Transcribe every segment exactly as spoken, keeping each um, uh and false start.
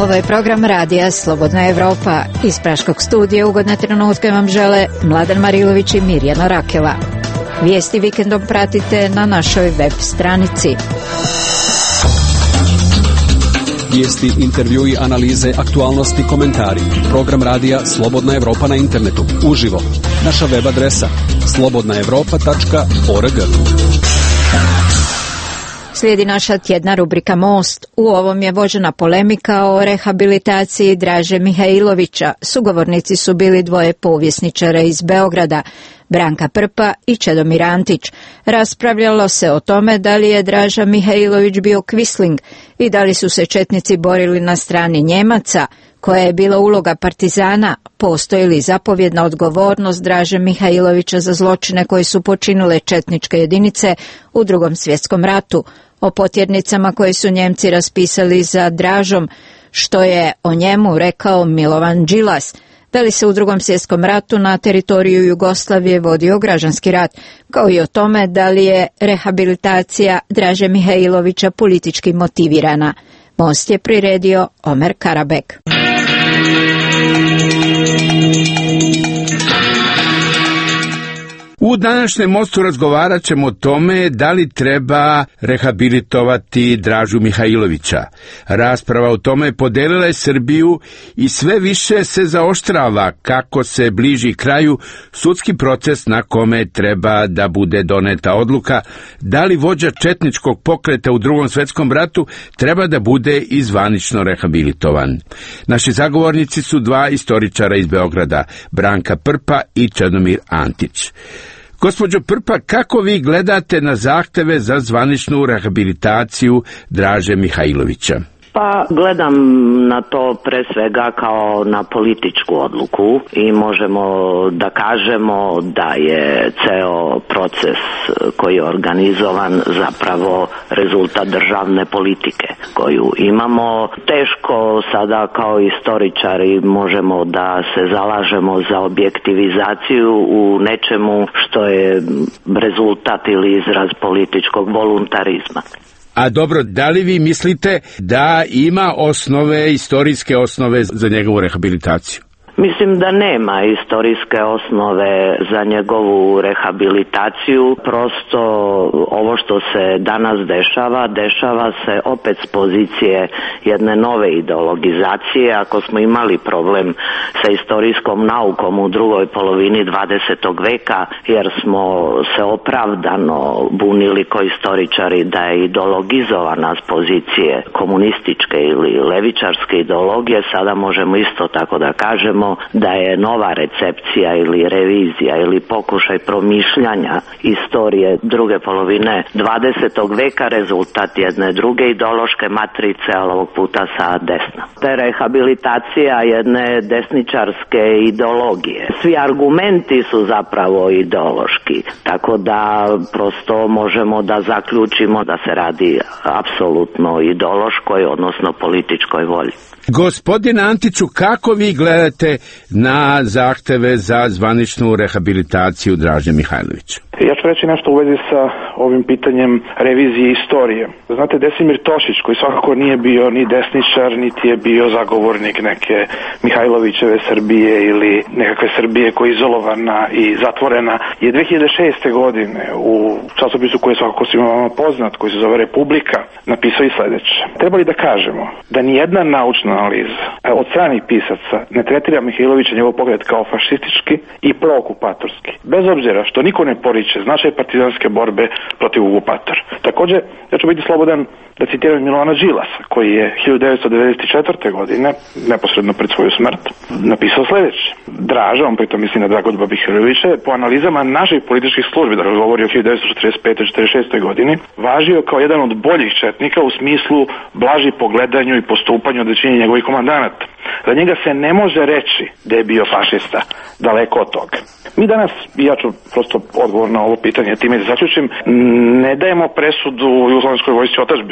Ovo je program radija Slobodna Evropa. Iz Praškog studija ugodne trenutke vam žele Mladen Marilović i Mirjana Rakela. Vijesti vikendom pratite na našoj web stranici. Vijesti, intervjui, analize, aktualnosti, komentari. Program radija Slobodna Evropa na internetu. Uživo. Naša web adresa slobodna evropa tačka org. Slijedi naša tjedna rubrika Most. U ovom je vođena polemika o rehabilitaciji Draže Mihajlovića. Sugovornici su bili dvoje povjesničara iz Beograda, Branka Prpa i Čedomir Antić. Raspravljalo se o tome da li je Draža Mihajlović bio kvisling i da li su se četnici borili na strani Njemaca, koja je bila uloga partizana, postoji li zapovjedna odgovornost Draže Mihajlovića za zločine koje su počinile četničke jedinice u Drugom svjetskom ratu, o potjernicama koje su Njemci raspisali za Dražom, što je o njemu rekao Milovan Đilas, da li se u Drugom svjetskom ratu na teritoriju Jugoslavije vodio građanski rat, kao i o tome da li je rehabilitacija Draže Mihajlovića politički motivirana. Most je priredio Omer Karabek. U današnjem Mostu razgovarat ćemo o tome da li treba rehabilitovati Dražu Mihajlovića. Rasprava o tome podelila je Srbiju i sve više se zaoštrava kako se bliži kraju sudski proces na kome treba da bude doneta odluka da li vođa četničkog pokreta u Drugom svjetskom ratu treba da bude i zvanično rehabilitovan. Naši zagovornici su dva istoričara iz Beograda, Branka Prpa i Čedomir Antić. Gospođo Prpa, kako vi gledate na zahteve za zvaničnu rehabilitaciju Draže Mihajlovića? Pa gledam na to pre svega kao na političku odluku i možemo da kažemo da je ceo proces koji je organizovan zapravo rezultat državne politike koju imamo. Teško sada kao istoričari možemo da se zalažemo za objektivizaciju u nečemu što je rezultat ili izraz političkog voluntarizma. A dobro, da li vi mislite da ima osnove, istorijske osnove za njegovu rehabilitaciju? Mislim da nema istorijske osnove za njegovu rehabilitaciju, prosto ovo što se danas dešava, dešava se opet s pozicije jedne nove ideologizacije. Ako smo imali problem sa istorijskom naukom u drugoj polovini dvadesetog veka, jer smo se opravdano bunili kao istoričari da je ideologizovana s pozicije komunističke ili levičarske ideologije, sada možemo isto tako da kažemo da je nova recepcija ili revizija ili pokušaj promišljanja istorije druge polovine dvadesetog veka rezultat jedne druge ideološke matrice, ali ovog puta sa desna. To je rehabilitacija jedne desničarske ideologije. Svi argumenti su zapravo ideološki, tako da prosto možemo da zaključimo da se radi apsolutno ideološkoj, odnosno političkoj volji. Gospodine Antiću, kako vi gledate na zahteve za zvaničnu rehabilitaciju Draže Mihajlovića? Ja ću reći nešto u vezi sa ovim pitanjem revizije istorije. Znate, Desimir Tošić, koji svakako nije bio ni desničar, niti je bio zagovornik neke Mihajlovićeve Srbije ili nekakve Srbije koja je izolovana i zatvorena, je dve hiljade šeste. godine u časopisu koji je svakako svima vama poznat, koji se zove Republika, napisao i sledeće. Treba li da kažemo da nijedna naučna analiza od stranih pisaca ne tretira Mihajlovića njegov pogled kao fašistički i prookupatorski, bez obzira što niko ne poriče značaj partizanske borbe protiv okupatora. Također, ja ću biti slobodan da citiram Milovana Đilasa, koji je hiljadu devetsto devedeset četvrte. godine, neposredno pred svoju smrt, napisao sledeće. Draža, on pritom misli na Dragodba Mihajlovića, po analizama naših političkih službi, da govori o hiljadu devetsto četrdeset pete do četrdeset šeste. godini, važio kao jedan od boljih četnika u smislu blaži po gledanju i postupanju od većine njegovih komandanata. Za njega se ne može reći da je bio fašista, daleko od toga. Mi danas, i ja ću prosto odgovor na ovo pitanje, time da zaključim, ne dajemo presudu Jugoslovenskoj vojsci otadžbine.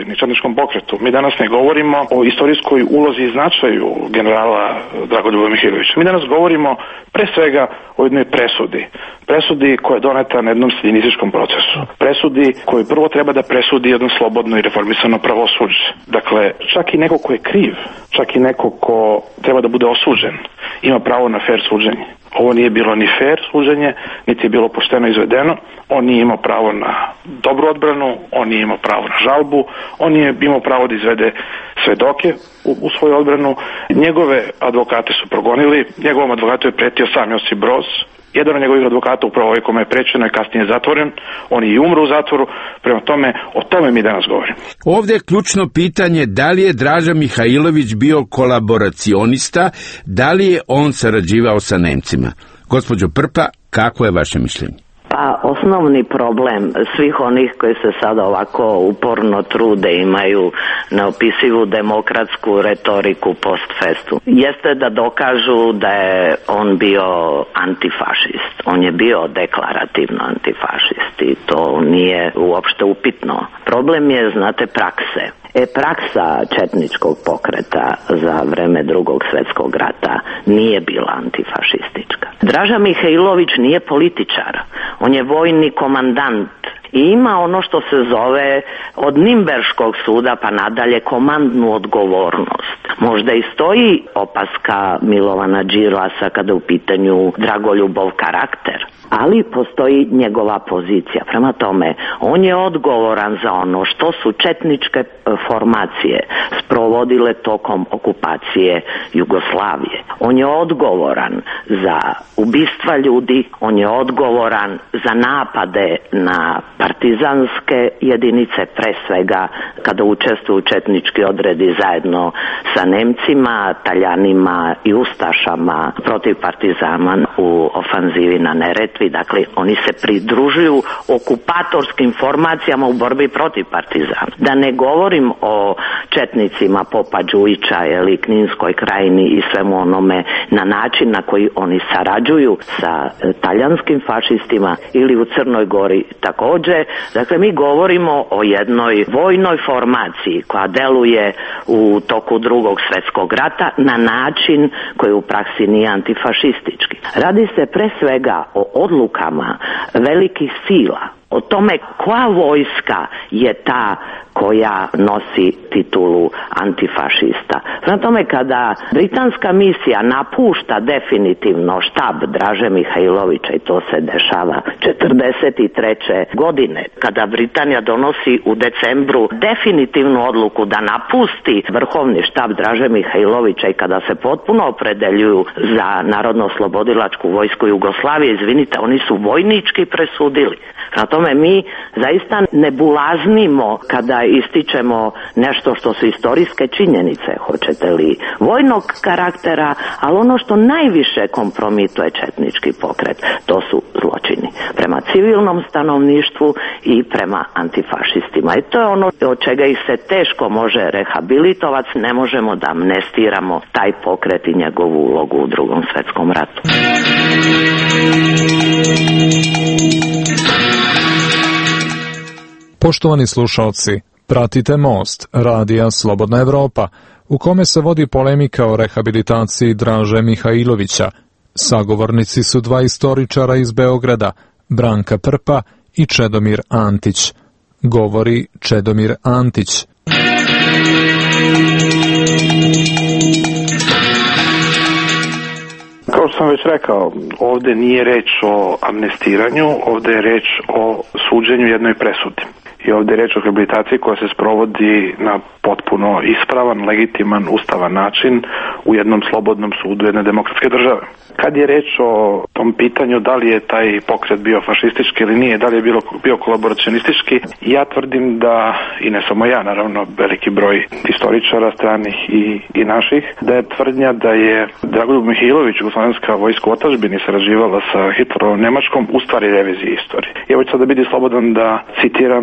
ni četničkom pokretu. Mi danas ne govorimo o istorijskoj ulozi i značaju generala Dragoljuba Mihajlovića. Mi danas govorimo pre svega o jednoj presudi. Presudi koja je doneta na jednom stalinističkom procesu. Presudi koju prvo treba da presudi jedno slobodno i reformisano pravosuđe. Dakle, čak i neko ko je kriv, čak i neko ko treba da bude osuđen, ima pravo na fair suđenje. Ovo nije bilo ni fair suđenje, niti je bilo pošteno izvedeno. On nije imao pravo na dobru odbranu, on nije imao pravo na žalbu, on nije imao pravo da izvede svedoke u, u svoju odbranu. Njegove advokate su progonili, njegovom advokatu je pretio sam Josip Broz. Jedan od njegovih advokata, upravo ovaj kome je prečeno, je kasnije zatvoren, on i umro u zatvoru, prema tome, o tome mi danas govorimo. Ovdje je ključno pitanje da li je Draža Mihajlović bio kolaboracionista, da li je on sarađivao sa Nemcima. Gospođo Prpa, kako je vaše mišljenje? Pa osnovni problem svih onih koji se sada ovako uporno trude, imaju neopisivu demokratsku retoriku post festum, jeste da dokažu da je on bio antifašist. On je bio deklarativno antifašist i to nije uopšte upitno. Problem je, znate, prakse. E, praksa četničkog pokreta za vreme Drugog svjetskog rata nije bila antifašistička. Draža Mihajlović nije političar, on je vojni komandant i ima ono što se zove od Nimberškog suda pa nadalje komandnu odgovornost. Možda i stoji opaska Milovana Đilasa kada u pitanju Dragoljubov karakter, ali postoji njegova pozicija. Prema tome, on je odgovoran za ono što su četničke formacije sprovodile tokom okupacije Jugoslavije. On je odgovoran za ubistva ljudi, on je odgovoran za napade na partizanske jedinice, pre svega kada učestvuju četnički odredi zajedno sa Nemcima, Taljanima i Ustašama protiv partizana u ofanzivi na Neretvi. Dakle, oni se pridružuju okupatorskim formacijama u borbi protiv partizana. Da ne govorim o četnicima Popa Đujića ili Kninskoj krajini i svemu onome na način na koji oni sarađuju sa talijanskim fašistima ili u Crnoj Gori također. Dakle, mi govorimo o jednoj vojnoj formaciji koja deluje u toku Drugog svjetskog rata na način koji u praksi nije antifašistički. Radi se pre svega o odlukama velikih sila, o tome koja vojska je ta koja nosi titulu antifašista. Prema tome, kada britanska misija napušta definitivno štab Draže Mihajlovića, i to se dešava četrdeset treće godine, kada Britanija donosi u decembru definitivnu odluku da napusti vrhovni štab Draže Mihajlovića i kada se potpuno opredeljuju za Narodno-oslobodilačku vojsku Jugoslavije, izvinite, oni su vojnički presudili. Prema tome, mi zaista ne bulaznimo kada ističemo nešto što su istorijske činjenice, hoćete li vojnog karaktera, ali ono što najviše kompromituje četnički pokret, to su zločini prema civilnom stanovništvu i prema antifašistima. I to je ono od čega ih se teško može rehabilitovati, ne možemo da amnestiramo taj pokret i njegovu ulogu u Drugom svjetskom ratu. Poštovani slušalci, pratite Most, radija Slobodna Evropa, u kome se vodi polemika o rehabilitaciji Draže Mihajlovića. Sagovornici su dva istoričara iz Beograda, Branka Prpa i Čedomir Antić. Govori Čedomir Antić. Kao što sam već rekao, ovdje nije reč o amnestiranju, ovdje je reč o suđenju jednoj presudi. I ovdje je reč o rehabilitaciji koja se sprovodi na potpuno ispravan, legitiman, ustavan način u jednom slobodnom sudu jedne demokratske države. Kad je reč o tom pitanju da li je taj pokret bio fašistički ili nije, da li je bilo, bio kolaboracionistički, ja tvrdim da, i ne samo ja, naravno veliki broj istoričara stranih i, i naših, da je tvrdnja da je Dragoljub Mihajlović, jugoslovenska vojska u otadžbini, sarađivala sa Hitlerovom Nemačkom, u stvari revizije istorije. Ja ću sada biti slobodan da citiram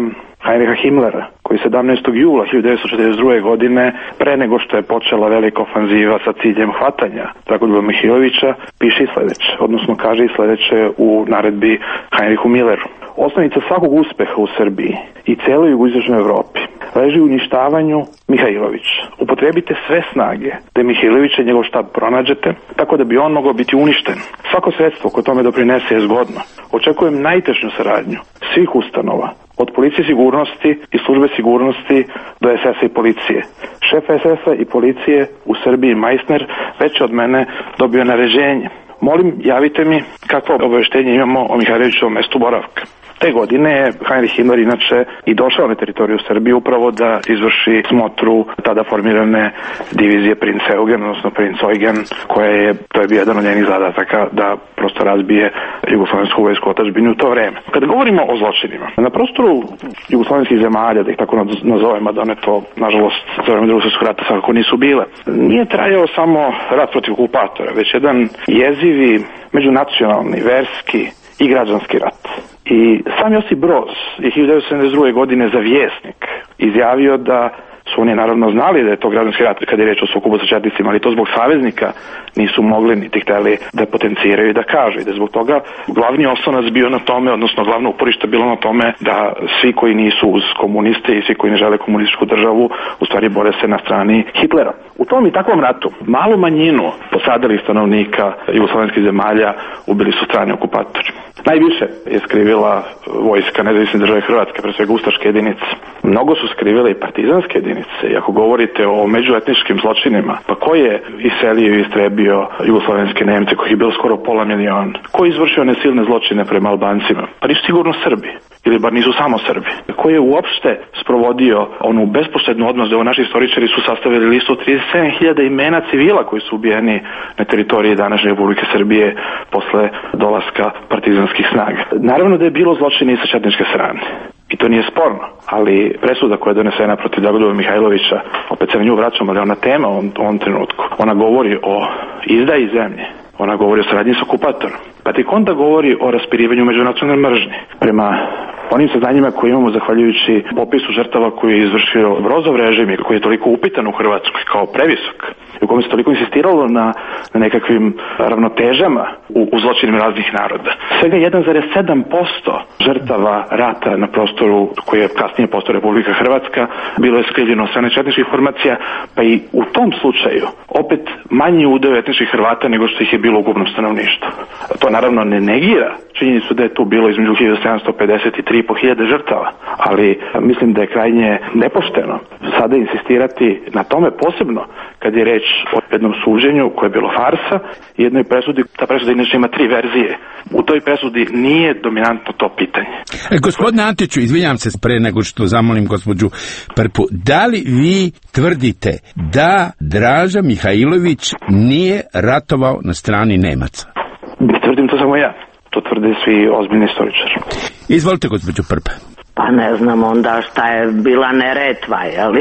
Heinricha Himmlera, koji sedamnaestog jula hiljadu devetsto četrdeset druge godine, pre nego što je počela velika ofanziva sa ciljem hvatanja Dragoljuba Mihajlovića, piše i sledeće, odnosno kaže i sledeće u naredbi Heinrichu Milleru. Osnovnica svakog uspeha u Srbiji i celoj jugoistočnoj Evropi leži u uništavanju Mihajlovića. Upotrebite sve snage da Mihajlovića i njegov štab pronađete, tako da bi on mogao biti uništen. Svako sredstvo koje tome doprinese je zgodno. Očekujem najtešnju saradnju svih ustanova, od policije sigurnosti i službe sigurnosti do es es a i policije. Šef es es a i policije u Srbiji Meissner već od mene dobio naređenje. Molim, javite mi kakvo obaveštenje imamo o Mihajlovićevom mestu boravka. Te godine je Heinrich Himmler inače i došao na teritoriju Srbije upravo da izvrši smotru tada formirane divizije Princ Eugen, odnosno Princ Eugen, koja je, to je bio jedan od njenih zadataka da prosto razbije jugoslovensku vojsku otadžbinu u to vreme. Kad govorimo o zločinima, na prostoru jugoslovenskih zemalja, da ih tako nazovemo, da one to, nažalost, za vreme Drugog svjetskog rata svakako nisu bile, nije trajao samo rat protiv okupatora, već jedan jezivi, međunacionalni, verski i građanski rat. I sam Josip Broz je hiljadu devetsto sedamdeset druge godine za Vjesnik izjavio da su oni naravno znali da je to građanski rat kad je reč o sukobu sa četnicima, ali to zbog saveznika nisu mogli niti hteli da potenciraju i da kažu. I da zbog toga glavni osnovac bio na tome, odnosno glavno uporište bilo na tome da svi koji nisu uz komuniste i svi koji ne žele komunističku državu u stvari bore se na strani Hitlera. U tom i takvom ratu malu manjinu posadalih stanovnika jugoslovenskih zemalja ubili su strani okupatori. Najviše je skrivila vojska Nezavisne države Hrvatske, pre svega ustaške jedinice. Mnogo su skrivile i partizanske jedinice. I ako govorite o međuetničkim zločinima, pa ko je iselio i istrebio jugoslovenske Nemce, koji je bilo skoro pola miliona? Ko je izvršio nesilne zločine prema Albancima? Pa nisu sigurno Srbi. Ili bar nisu samo Srbi. Ko je uopšte sprovodio onu bespoštednu odnos, da ovo naši istoričari su sastavili listu od trideset sedam hiljada imena civila koji su ubijeni na teritoriji današnje Republike Srbije posle dolaska partizanskih snaga. Naravno da je bilo zločina i sa četničke strane. I to nije sporno, ali presuda koja je donesena protiv Dragoljuba Mihajlovića, opet se na nju vraćamo, ali ona tema u ovom trenutku, ona govori o izdaji zemlje, ona govori o saradnji s okupatorom, pa tek onda govori o raspirivanju međunacionalne mržnje. Prema onim saznanjima koje imamo zahvaljujući popisu žrtava koji je izvršio Brozov režim i koji je toliko upitan u Hrvatskoj kao previsok, i u kome se toliko insistiralo na, na nekakvim ravnotežama u, u zločinima raznih naroda. Svega jedan zarez sedam posto žrtava rata na prostoru koji je kasnije postao Republika Hrvatska bilo je skrivljeno od strane četničkih formacija, pa i u tom slučaju opet manji udeo etničkih Hrvata nego što ih je bilo u ukupnom stanovništvu. To naravno ne negira činjenicu da je tu bilo između hiljadu sedamsto pedeset i tri i po hiljade žrtava, ali mislim da je krajnje nepošteno sada insistirati na tome, posebno kad je reč o jednom suđenju koje je bilo farsa i jednoj presudi. Ta presuda inače ima tri verzije. U toj presudi nije dominantno to pitanje. E, gospodine Antiću, izvinjam se pre nego što zamolim gospođu Prpu, da li vi tvrdite da Draža Mihajlović nije ratovao na strani Nemaca? Ne tvrdim to samo ja. To tvrde svi ozbiljni istoričari. Izvolite, gospođo Prpa. Pa ne znam onda šta je bila Neretva, jeli?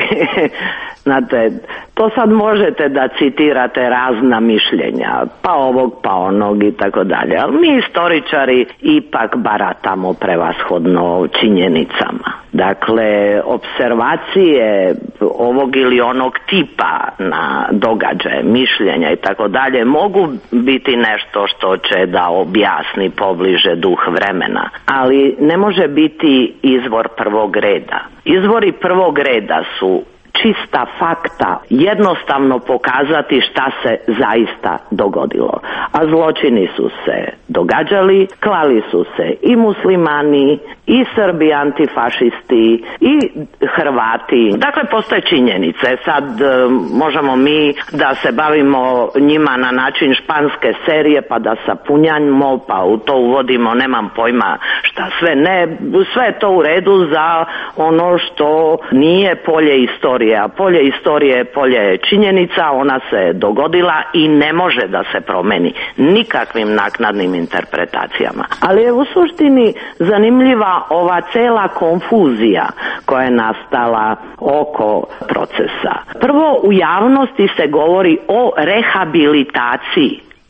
Znate, to sad možete da citirate razna mišljenja, pa ovog, pa onog i tako dalje, ali mi istoričari ipak baratamo prevashodno činjenicama. Dakle, observacije ovog ili onog tipa na događaje, mišljenja i tako dalje mogu biti nešto što će da objasni pobliže duh vremena, ali ne može biti izvor prvog reda. Izvori prvog reda su čista fakta, jednostavno pokazati šta se zaista dogodilo. A zločini su se događali, klali su se i muslimani, i Srbi antifašisti, i Hrvati. Dakle, postoje činjenice. Sad možemo mi da se bavimo njima na način španske serije, pa da sapunjamo, pa u to uvodimo, nemam pojma šta sve. Ne, sve je to u redu za ono što nije polje istorije. A polje istorije je polje činjenica, ona se dogodila i ne može da se promeni nikakvim naknadnim interpretacijama. Ali je u suštini zanimljiva ova cela konfuzija koja je nastala oko procesa. Prvo, u javnosti se govori o rehabilitaciji,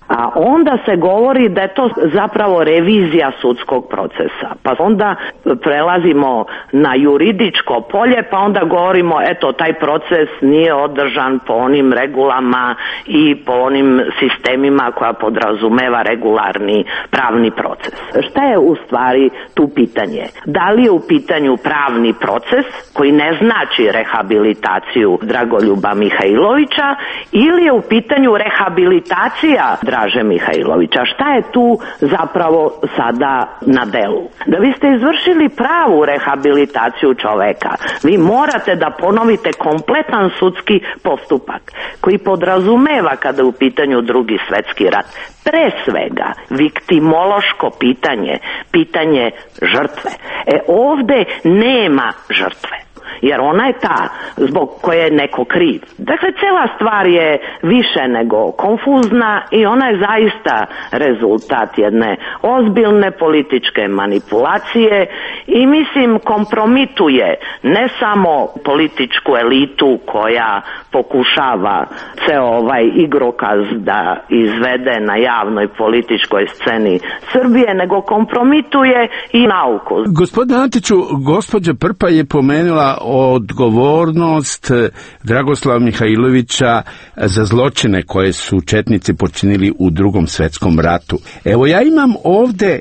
A onda se govori da je to zapravo revizija sudskog procesa. Pa onda prelazimo na juridičko polje, pa onda govorimo eto taj proces nije održan po onim regulama i po onim sistemima koja podrazumeva regularni pravni proces. Šta je u stvari tu pitanje? Da li je u pitanju pravni proces koji ne znači rehabilitaciju Dragoljuba Mihajlovića ili je u pitanju rehabilitacija Draže Mihajlovića? Šta je tu zapravo sada na delu? Da vi ste izvršili pravu rehabilitaciju čoveka, vi morate da ponovite kompletan sudski postupak koji podrazumeva kada je u pitanju Drugi svjetski rat pre svega viktimološko pitanje, pitanje žrtve. E ovde nema žrtve, jer ona je ta zbog koje je neko kriv. Dakle, cela stvar je više nego konfuzna i ona je zaista rezultat jedne ozbiljne političke manipulacije i mislim kompromituje ne samo političku elitu koja pokušava ceo ovaj igrokaz da izvede na javnoj političkoj sceni Srbije, nego kompromituje i nauku. Gospodine Antiću, gospođa Prpa je pomenula odgovornost Dragoslava Mihajlovića za zločine koje su četnici počinili u Drugom svjetskom ratu. Evo, ja imam ovde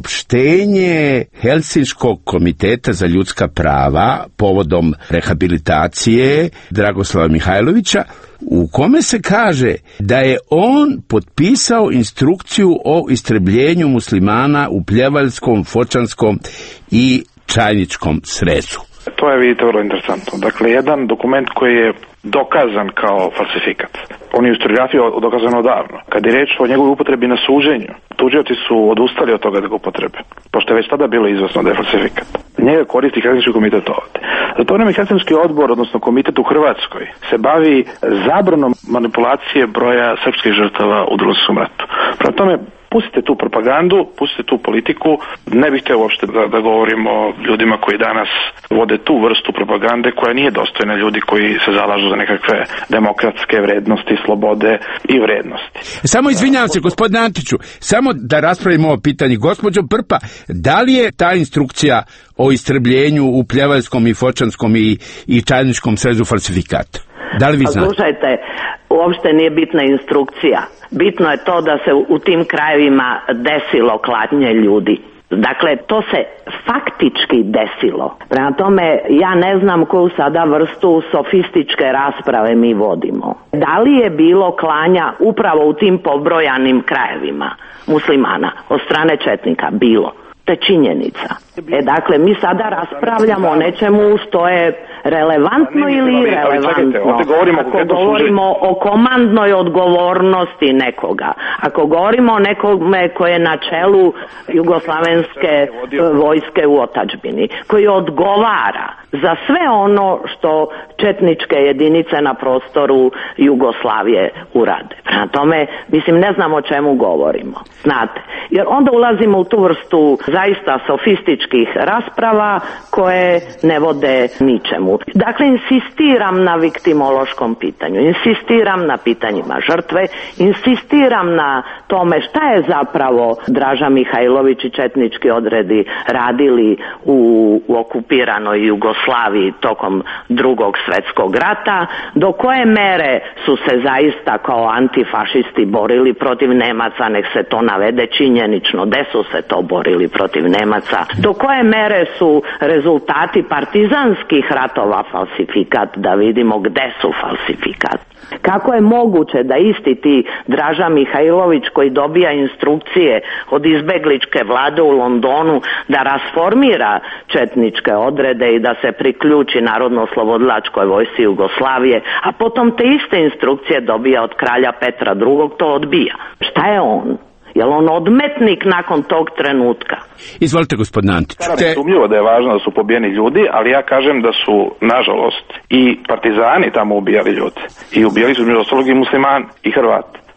saopštenje Helsinškog komiteta za ljudska prava povodom rehabilitacije Dragoslava Mihajlovića, u kome se kaže da je on potpisao instrukciju o istrebljenju muslimana u Pljevaljskom, Fočanskom i Čajničkom srezu. To je, vidite, vrlo interesantno. Dakle, jedan dokument koji je dokazan kao falsifikat. On je u historiografiji dokazano odavno. Kad je reč o njegovoj upotrebi na suđenju, tužioci su odustali od toga da ga upotrebe, pošto je već tada bilo izvesno da je falsifikat. Njega koristi Helsinški komitet ovdje. Zato vreme Helsinški odbor, odnosno komitet u Hrvatskoj, se bavi zabranom manipulacije broja srpskih žrtava u Drugom svjetskom ratu. Prema tome, pustite tu propagandu, pustite tu politiku. Ne bih htio uopšte da, da govorimo o ljudima koji danas vode tu vrstu propagande koja nije dostojna ljudi koji se zalažu za nekakve demokratske vrednosti, slobode i vrednosti. Samo izvinjavam se, gospodine Antiću, samo da raspravimo ovo pitanje. Gospođo Prpa, da li je ta instrukcija o istrebljenju u Pljevaljskom i Fočanskom i, i Čajničkom srezu falsifikat? Da li vi znate? Slušajte, uopšte nije bitna instrukcija. Bitno je to da se u tim krajevima desilo klatnje ljudi. Dakle, to se faktički desilo. Prema tome, ja ne znam koju sada vrstu sofističke rasprave mi vodimo. Da li je bilo klanja upravo u tim pobrojanim krajevima muslimana od strane četnika? Bilo. To je činjenica. E dakle, mi sada raspravljamo o nečemu što je relevantno ili irelevantno. Ako govorimo o komandnoj odgovornosti nekoga, ako govorimo o nekome koje je na čelu jugoslavenske vojske u otadžbini, koji odgovara za sve ono što četničke jedinice na prostoru Jugoslavije urade. Prema tome, mislim, ne znam o čemu govorimo. Znate, jer onda ulazimo u tu vrstu zaista sofističkih rasprava koje ne vode ničemu. Dakle, insistiram na viktimološkom pitanju, insistiram na pitanjima žrtve, insistiram na tome šta je zapravo Draža Mihajlović i četnički odredi radili u, u okupiranoj Jugoslaviji tokom Drugog svjetskog rata, do koje mere su se zaista kao antifašisti borili protiv Nemaca, nek se to navede činjenično, gde su se to borili protiv Nemaca, do koje mere su rezultati partizanskih ratova falsifikat, da vidimo gde su falsifikat. Kako je moguće da isti ti Draža Mihajlović koji dobija instrukcije od izbegličke vlade u Londonu da rasformira četničke odrede i da se priključi Narodno-oslobodilačkoj vojsci Jugoslavije, a potom te iste instrukcije dobija od kralja Petra drugog, to odbija. Šta je on? Je li on odmetnik nakon tog trenutka? Izvolite, gospodine Antić. Naravno, je sumnjivo da je važno da su pobijeni ljudi, ali ja kažem da su, nažalost, i partizani tamo ubijali ljudi. I ubijali su među ostalog i muslimani i Hrvati.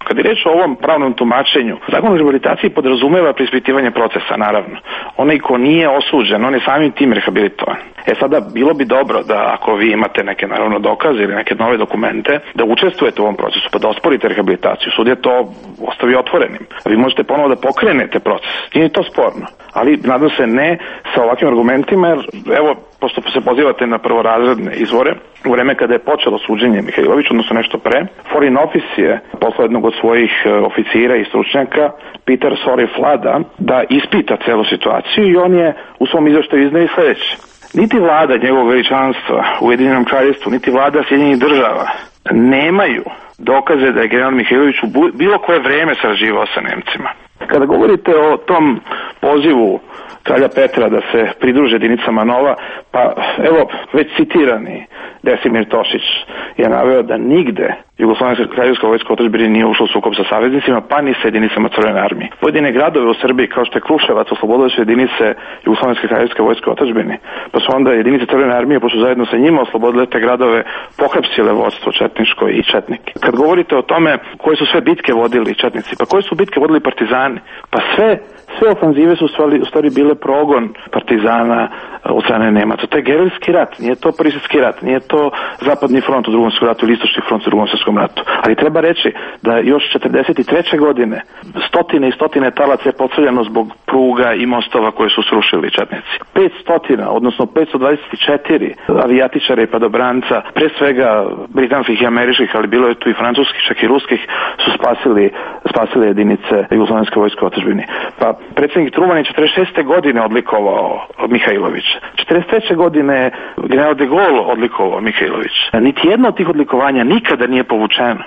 Kad je reč o ovom pravnom tumačenju, zakon o rehabilitaciji podrazumeva preispitivanje procesa, naravno. Onaj ko nije osuđen, on je samim tim rehabilitovan. E sada, bilo bi dobro da ako vi imate neke naravno dokaze ili neke nove dokumente, da učestvujete u ovom procesu, pa da osporite rehabilitaciju. Sud je to ostavi otvorenim. Vi možete ponovo da pokrenete proces. Nije to sporno. Ali, nadam se, ne sa ovakvim argumentima, jer, evo, pošto se pozivate na prvorazredne izvore, u vreme kada je počelo suđenje Mihajloviću, odnosno nešto pre, Foreign Office je poslao jednog od svojih oficira i stručnjaka, Peter Sori Flada, da ispita celu situaciju i on je u svom izveštaju izneo sledeće. Niti vlada njegovog veličanstva u Ujedinjenom kraljevstvu, niti vlada Sjedinjenih država nemaju dokaze da je general Mihajlović u bilo koje vreme sarađivao sa Nemcima. Kada govorite o tom pozivu kralja Petra da se pridruže jedinicama Nova, pa evo već citirani Desimir Tošić je naveo da nigde Jugoslovenska kraljevska vojska otadžbine nije ušla u sukob sa saveznicima, pa ni sa jedinicama Crvene armije. Pojedine gradove u Srbiji, kao što je Kruševac, oslobodile su jedinice Jugoslovenske kraljevske vojske otadžbine, pa su onda jedinice Crvene armije, pošto zajedno sa njima oslobodile te gradove, pohapsile vodstvo četničko i četnike. Kad govorite o tome koje su sve bitke vodili četnici, pa koje su bitke vodili partizani, pa sve Sve ofanzive su u stvari bile progon partizana od strane Nemaca. To je gerilski rat, nije to Prvi svjetski rat, nije to Zapadni front u Drugom svjetskom ratu ili Istočni front u Drugom svjetskom ratu. Ali treba reći da još četrdeset treće godine stotine i stotine talaca je potreljeno zbog pruga i mostova koje su srušili četnici. petsto, odnosno petsto dvadeset četiri avijatičara i padobranca, pre svega britanskih i američkih, ali bilo je tu i francuskih, čak i ruskih, su spasili, spasili jedinice Jugoslovenske vojske otadžbine. Pa predsjednik Truman je četrdeset šeste godine odlikovao Mihajlovića. četrdeset treće godine general de Gaulle odlikovao Mihajlovića. Niti jedno od tih odlikovanja nikada nije povučeno.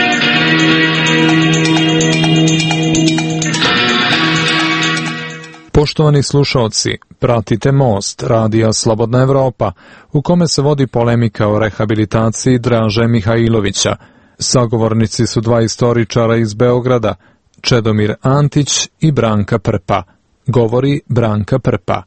Poštovani slušalci, pratite Most, radija Slobodna Evropa, u kome se vodi polemika o rehabilitaciji Draže Mihajlovića. Sagovornici su dva istoričara iz Beograda, Čedomir Antić i Branka Prpa. Govori Branka Prpa.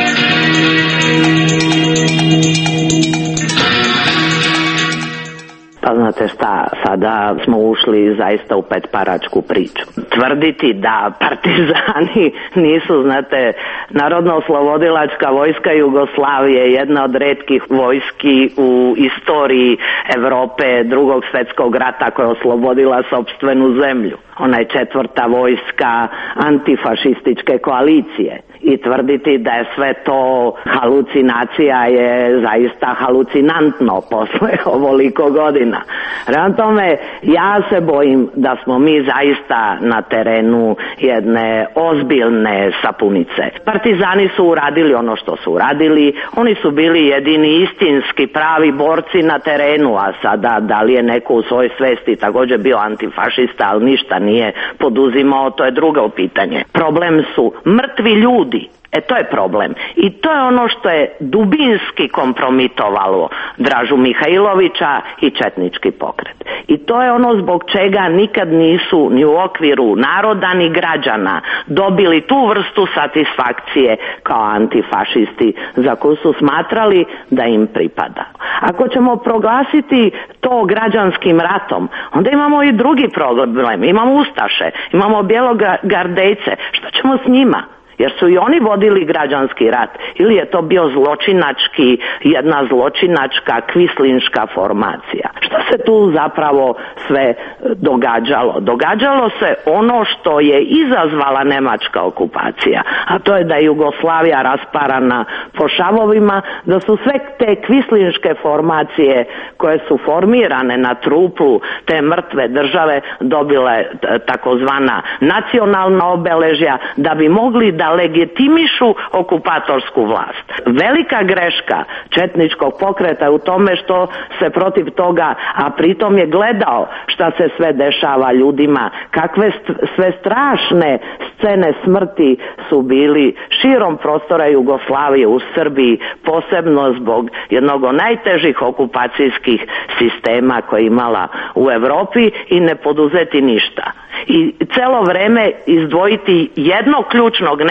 Pa znate šta, sada smo ušli zaista u petparačku priču. Tvrditi da partizani nisu, znate, Narodno-oslobodilačka vojska Jugoslavije, jedna od retkih vojski u istoriji Evrope Drugog svjetskog rata koja je oslobodila sopstvenu zemlju. Ona je četvrta vojska antifašističke koalicije. I tvrditi da je sve to halucinacija je zaista halucinantno posle ovoliko godina. Prema tome, ja se bojim da smo mi zaista na terenu jedne ozbiljne sapunice. Partizani su uradili ono što su uradili, oni su bili jedini istinski pravi borci na terenu, a sada da li je neko u svojoj svesti također bio antifašista, ali ništa nije poduzimao, to je drugo pitanje. Problem su mrtvi ljudi. E to je problem. I to je ono što je dubinski kompromitovalo Dražu Mihajlovića i četnički pokret. I to je ono zbog čega nikad nisu ni u okviru naroda ni građana dobili tu vrstu satisfakcije kao antifašisti za koju su smatrali da im pripada. Ako ćemo proglasiti to građanskim ratom, onda imamo i drugi problem. Imamo ustaše, imamo bjelogardejce. Što ćemo s njima? Jer su i oni vodili građanski rat, ili je to bio zločinački, jedna zločinačka kvislinška formacija. Što se tu zapravo sve događalo? Događalo se ono što je izazvala nemačka okupacija, a to je da je Jugoslavija rasparana po šavovima, da su sve te kvislinške formacije koje su formirane na truplu te mrtve države dobile takozvana nacionalna obeležja da bi mogli da legitimišu okupatorsku vlast. Velika greška četničkog pokreta je u tome što se protiv toga, a pritom je gledao šta se sve dešava ljudima, kakve sve strašne scene smrti su bili širom prostora Jugoslavije u Srbiji, posebno zbog jednog od najtežih okupacijskih sistema koje je imala u Evropi i ne poduzeti ništa. I celo vreme izdvojiti jednog ključnog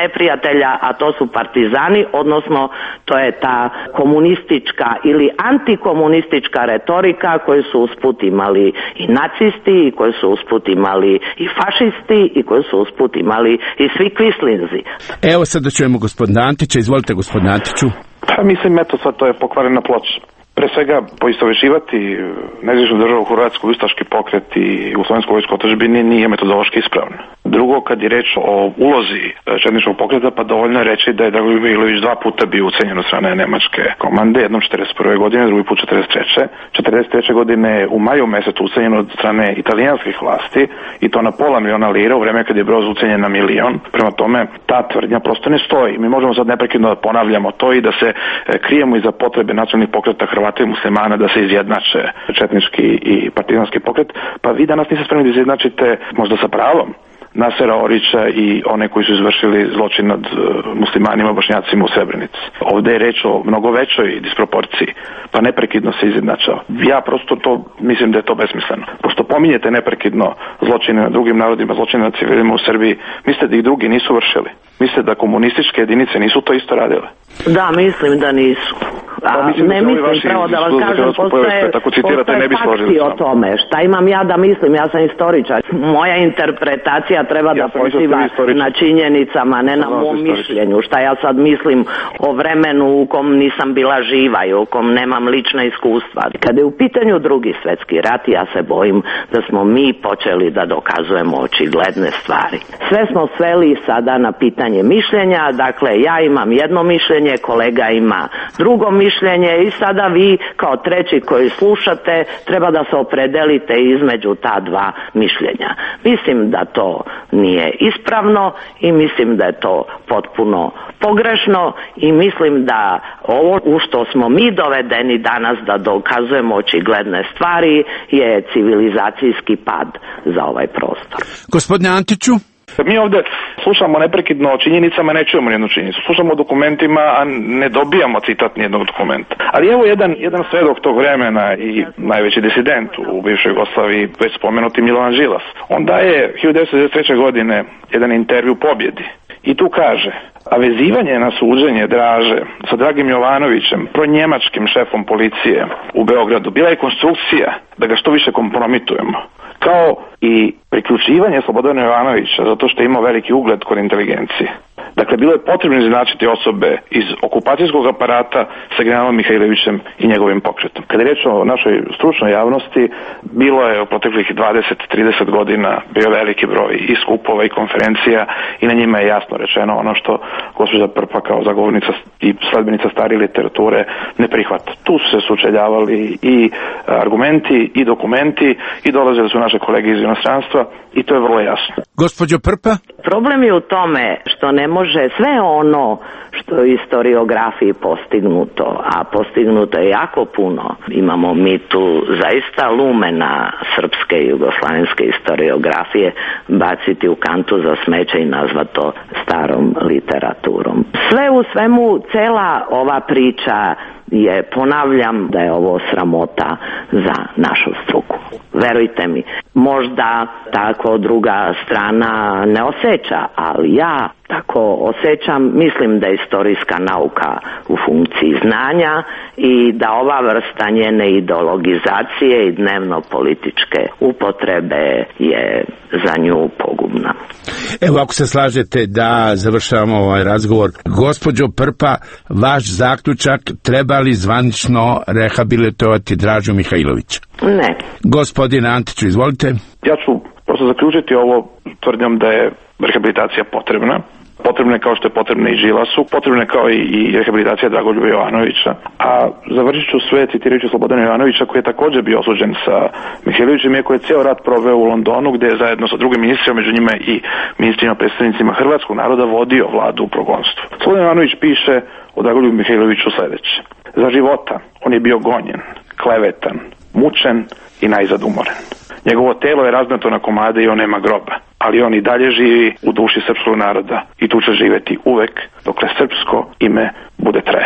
neprijatelja, a to su partizani, odnosno to je ta komunistička ili antikomunistička retorika koju su usput imali i nacisti, i koju su usput imali i fašisti, i koju su usput imali i svi kvislinzi. Evo sad da čujemo gospodina Antića. Izvolite, gospodine Antiću. Pa mislim, eto sad to je pokvarena ploča. Pre svega, poistovešivati nezavisnu državu Hrvatsku, ustaški pokret i jugoslovensku vojsku otadžbini nije metodološki ispravno. Drugo, kad je reč o ulozi četničkog pokreta, pa dovoljno je reći da je Dragoljub Mihajlović dva puta bio ucenjen od strane nemačke komande, jednom četrdeset prve godine, drugi put četrdeset treće četrdeset treće godine u maju mesecu ucenjen od strane italijanskih vlasti, i to na pola miliona lira u vreme kad je Broz ucenjen na milion. Prema tome, ta tvrdnja prosto ne stoji. Mi možemo sad neprekidno da ponavljamo to i da se krijemo iza potrebe nacionalnih pokreta Hrvata i muslimana da se izjednače četnički i partizanski pokret, pa vi danas niste spremni da izjednačite, možda sa pravom, Nasera Orića i one koji su izvršili zločin nad muslimanima, bošnjacima u Srebrenici. Ovdje je reč o mnogo većoj disproporciji, pa neprekidno se izjednačava. Ja prosto to mislim da je to besmisleno. Pošto pominjete neprekidno zločine na drugim narodima, zločine na civilima u Srbiji, mislite da ih drugi nisu vršili? Mislite da komunističke jedinice nisu to isto radile? Da, mislim da nisu. A, pa, mislim ne da mislim, pravo da vam kažem, postoje, tako citirate, ne bi fakti o tome. Šta imam ja da mislim, ja sam istoričar. Moja interpretacija treba ja da počiva na činjenicama, ne na mom mišljenju. Šta ja sad mislim o vremenu u kom nisam bila živa i u kom nemam lična iskustva. Kada je u pitanju drugi svjetski rat, ja se bojim da smo mi počeli da dokazujemo očigledne stvari. Sve smo sveli sada na pitanje mišljenja, dakle ja imam jedno mišljenje, kolega ima drugo mišljenje i sada vi kao treći koji slušate treba da se opredelite između ta dva mišljenja. Mislim da to nije ispravno i mislim da je to potpuno pogrešno i mislim da ovo u što smo mi dovedeni danas da dokazujemo očigledne stvari je civilizacijski pad za ovaj prostor. Gospodine Antiću? Mi ovdje slušamo neprekidno o činjenicama, ne čujemo nijednu činjenicu. Slušamo o dokumentima, a ne dobijamo citat nijednog dokumenta. Ali evo jedan, jedan svedok tog vremena i najveći disident u bivšoj Jugoslaviji, već spomenuti Milovan Žilas. On daje hiljadu devetsto devedeset treće godine jedan intervju Pobjedi. I tu kaže: a vezivanje na suđenje Draže sa Dragim Jovanovićem, pronjemačkim šefom policije u Beogradu, bila je konstrukcija da ga što više kompromitujemo. Kao i priključivanje Slobodana Jovanovića zato što je imao veliki ugled kod inteligencije. Dakle, bilo je potrebno izjednačiti osobe iz okupacijskog aparata sa generalom Mihajlovićem i njegovim pokretom. Kada je reč o našoj stručnoj javnosti, bilo je u proteklih dvadeset do trideset godina bio veliki broj i skupova i konferencija i na njima je jasno rečeno ono što gospođa Prpa kao zagovornica i sledbenica starije literature ne prihvata. Tu su se sučeljavali i argumenti i dokumenti i dolazili su naše kolege iz inostranstva i to je vrlo jasno. Gospođo Prpa? Problem je u tome što ne može sve ono što je u historiografiji postignuto, a postignuto je jako puno. Imamo mi tu zaista lumena srpske i jugoslavenske historiografije baciti u kantu za smeće i nazvati to starom literaturom. Sve u svemu, cela ova priča je, ponavljam, da je ovo sramota za našu struku. Verujte mi, možda tako druga strana ne osjeća, ali ja tako osjećam. Mislim da je istorijska nauka u funkciji znanja i da ova vrsta njene ideologizacije i dnevno političke upotrebe je za nju pogubna. Evo, ako se slažete da završavamo ovaj razgovor, gospođo Prpa, vaš zaključak: treba li zvanično rehabilitovati Dražu Mihajlovića? Ne. Gospodine Antiću, izvolite. Ja ću prosto zaključiti ovo tvrdnjom da je rehabilitacija potrebna. Potrebna je kao što je potrebna i Žilasu, potrebna je kao i, i rehabilitacija Dragoljuba Jovanovića. A završit ću sve citirajući Slobodana Jovanovića, koji je također bio osuđen sa Mihajlovićem, iako je cijel rat proveo u Londonu, gdje je zajedno sa drugim ministrima, među njima i ministrima predstavnicima hrvatskog naroda, vodio vladu u progonstvu. Slobodan Jovanović piše o Dragoljubu Mihajloviću sljedeće: za života on je bio gonjen, klevetan, mučen i najzad umoren. Njegovo telo je razmeto na komade i on nema groba, ali on i dalje živi u duši srpskog naroda i tu će živjeti uvek dokle srpsko ime bude trajalo. Sa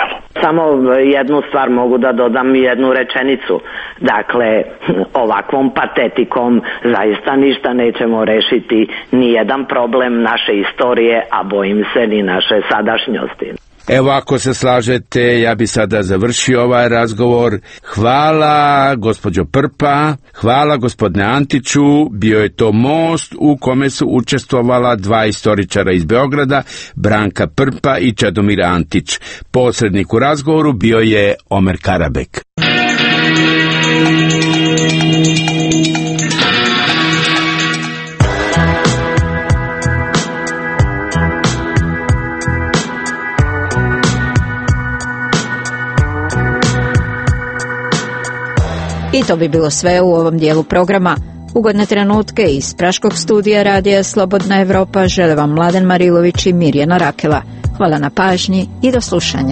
samo jednu stvar mogu da dodam, jednu rečenicu. Dakle, ovakvom patetikom zaista ništa nećemo rešiti, ni jedan problem naše istorije, a bojim se ni naše sadašnjosti. Evo, ako se slažete, ja bi sada završio ovaj razgovor. Hvala gospođo Prpa, hvala gospodine Antiću. Bio je to most u kome su učestvovala dva istoričara iz Beograda, Branka Prpa i Čedomir Antić. Posrednik u razgovoru bio je Omer Karabek. I to bi bilo sve u ovom dijelu programa. Ugodne trenutke iz Praškog studija Radija Slobodna Evropa žele vam Mladen Marilović i Mirjana Rakela. Hvala na pažnji i do slušanja.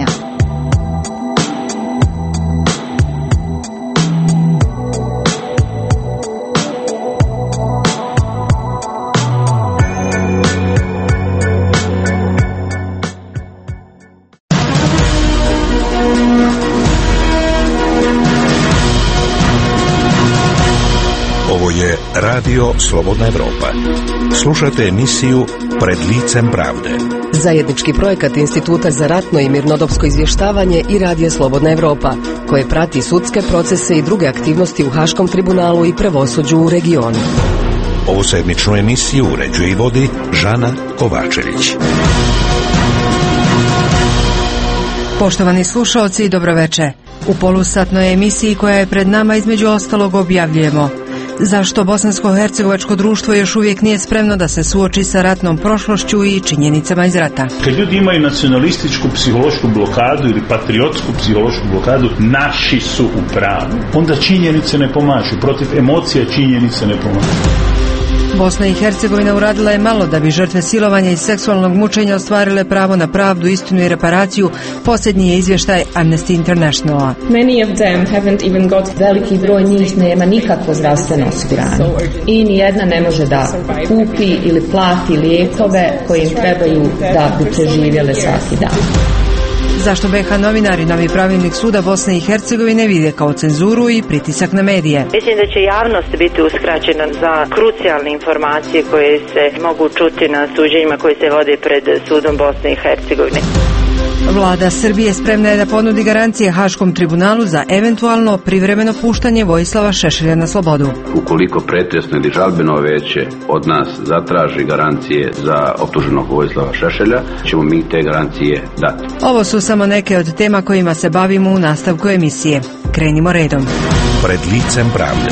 Radio Slobodna Evropa. Slušajte emisiju Pred licem pravde. Zajednički projekat Instituta za ratno i mirnodopsko izvještavanje i Radija Slobodna Evropa, koje prati sudske procese i druge aktivnosti u Haškom tribunalu i pravosuđu u regionu. Ovu sedmičnu emisiju uređuje i vodi Žana Kovačević. Poštovani slušalci, dobroveče. U polusatnoj emisiji koja je pred nama između ostalog objavljujemo: zašto bosansko-hercegovačko društvo još uvijek nije spremno da se suoči sa ratnom prošlošću i činjenicama iz rata. Kad ljudi imaju nacionalističku psihološku blokadu ili patriotsku psihološku blokadu, naši su u pravu. Onda činjenice ne pomažu, protiv emocija činjenice ne pomažu. Bosna i Hercegovina uradila je malo da bi žrtve silovanja i seksualnog mučenja ostvarile pravo na pravdu, istinu i reparaciju. Posljednji je izvještaj Amnesty Internationala. Many of them haven't even got, veliki broj njih nema nikakvo zdravstveno osiguranje. I ni jedna ne može da kupi ili plati lijekove koji im trebaju da bi preživjele svaki dan. Zašto be ha novinari novi pravilnik suda Bosne i Hercegovine vide kao cenzuru i pritisak na medije? Mislim da će javnost biti uskraćena za krucijalne informacije koje se mogu čuti na suđenjima koji se vode pred sudom Bosne i Hercegovine. Vlada Srbije spremna je da ponudi garancije Haškom tribunalu za eventualno privremeno puštanje Vojislava Šešelja na slobodu. Ukoliko pretresno ili žalbeno veće od nas zatraži garancije za optuženog Vojislava Šešelja, ćemo mi te garancije dati. Ovo su samo neke od tema kojima se bavimo u nastavku emisije. Krenimo redom. Pred licem pravde.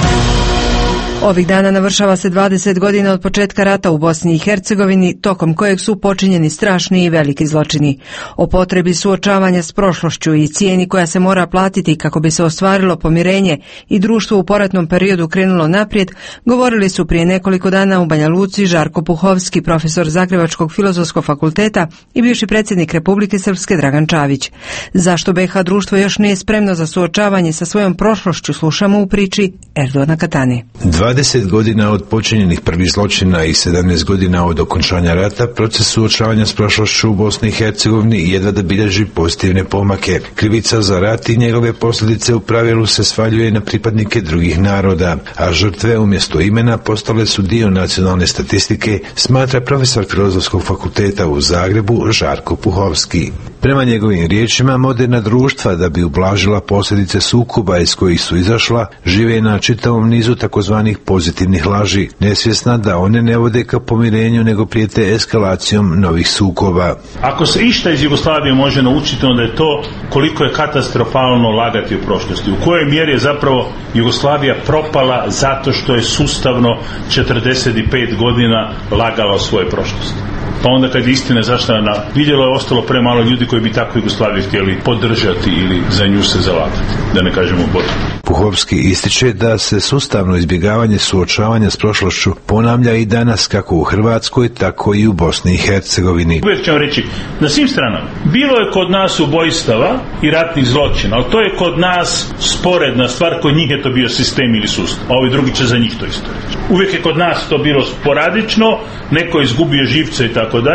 Ovih dana navršava se dvadeset godina od početka rata u Bosni i Hercegovini, tokom kojeg su počinjeni strašni i veliki zločini. O potrebi suočavanja s prošlošću i cijeni koja se mora platiti kako bi se ostvarilo pomirenje i društvo u poratnom periodu krenulo naprijed, govorili su prije nekoliko dana u Banja Luci Žarko Puhovski, profesor Zagrebačkog filozofskog fakulteta i bivši predsjednik Republike Srpske Dragan Čavić. Zašto be ha društvo još nije spremno za suočavanje sa svojom prošlošću, slušamo u priči Erdona Katani. dvadeset godina od počinjenih prvih zločina i sedamnaest godina od okončanja rata, proces suočavanja s prošlošću u Bosni i Hercegovini jedva da bilježi pozitivne pomake. Krivica za rat i njegove posljedice u pravilu se svaljuje na pripadnike drugih naroda, a žrtve umjesto imena postale su dio nacionalne statistike, smatra profesor Filozofskog fakulteta u Zagrebu Žarko Puhovski. Prema njegovim riječima, moderna društva, da bi ublažila posljedice sukoba iz kojih su izašla, žive na čitavom nizu takozvanih pozitivnih laži, nesvjesna da one ne vode ka pomirenju nego prijete eskalacijom novih sukoba. Ako se išta iz Jugoslavije može naučiti, onda je to koliko je katastrofalno lagati u prošlosti. U kojoj mjeri je zapravo Jugoslavija propala zato što je sustavno četrdeset pet godina lagala o svojoj prošlosti. Pa onda kad je istina zašla na vidjelo, je ostalo premalo ljudi koji bi takvu Jugoslaviju htjeli podržati ili za nju se zalagati, da ne kažemo bolje. Puhovski ističe da se sustavno izbjegavanje suočavanja s prošlošću ponavlja i danas kako u Hrvatskoj, tako i u Bosni i Hercegovini. Uvijek ćemo reći, na svim stranama, bilo je kod nas ubojstava i ratnih zločina, ali to je kod nas sporedna stvar, kod njih je to bio sistem ili sustav, a ovi drugi će za njih to isto reći. Uvijek je kod nas to bilo sporadično, neko je izgubio živce i tako dalje,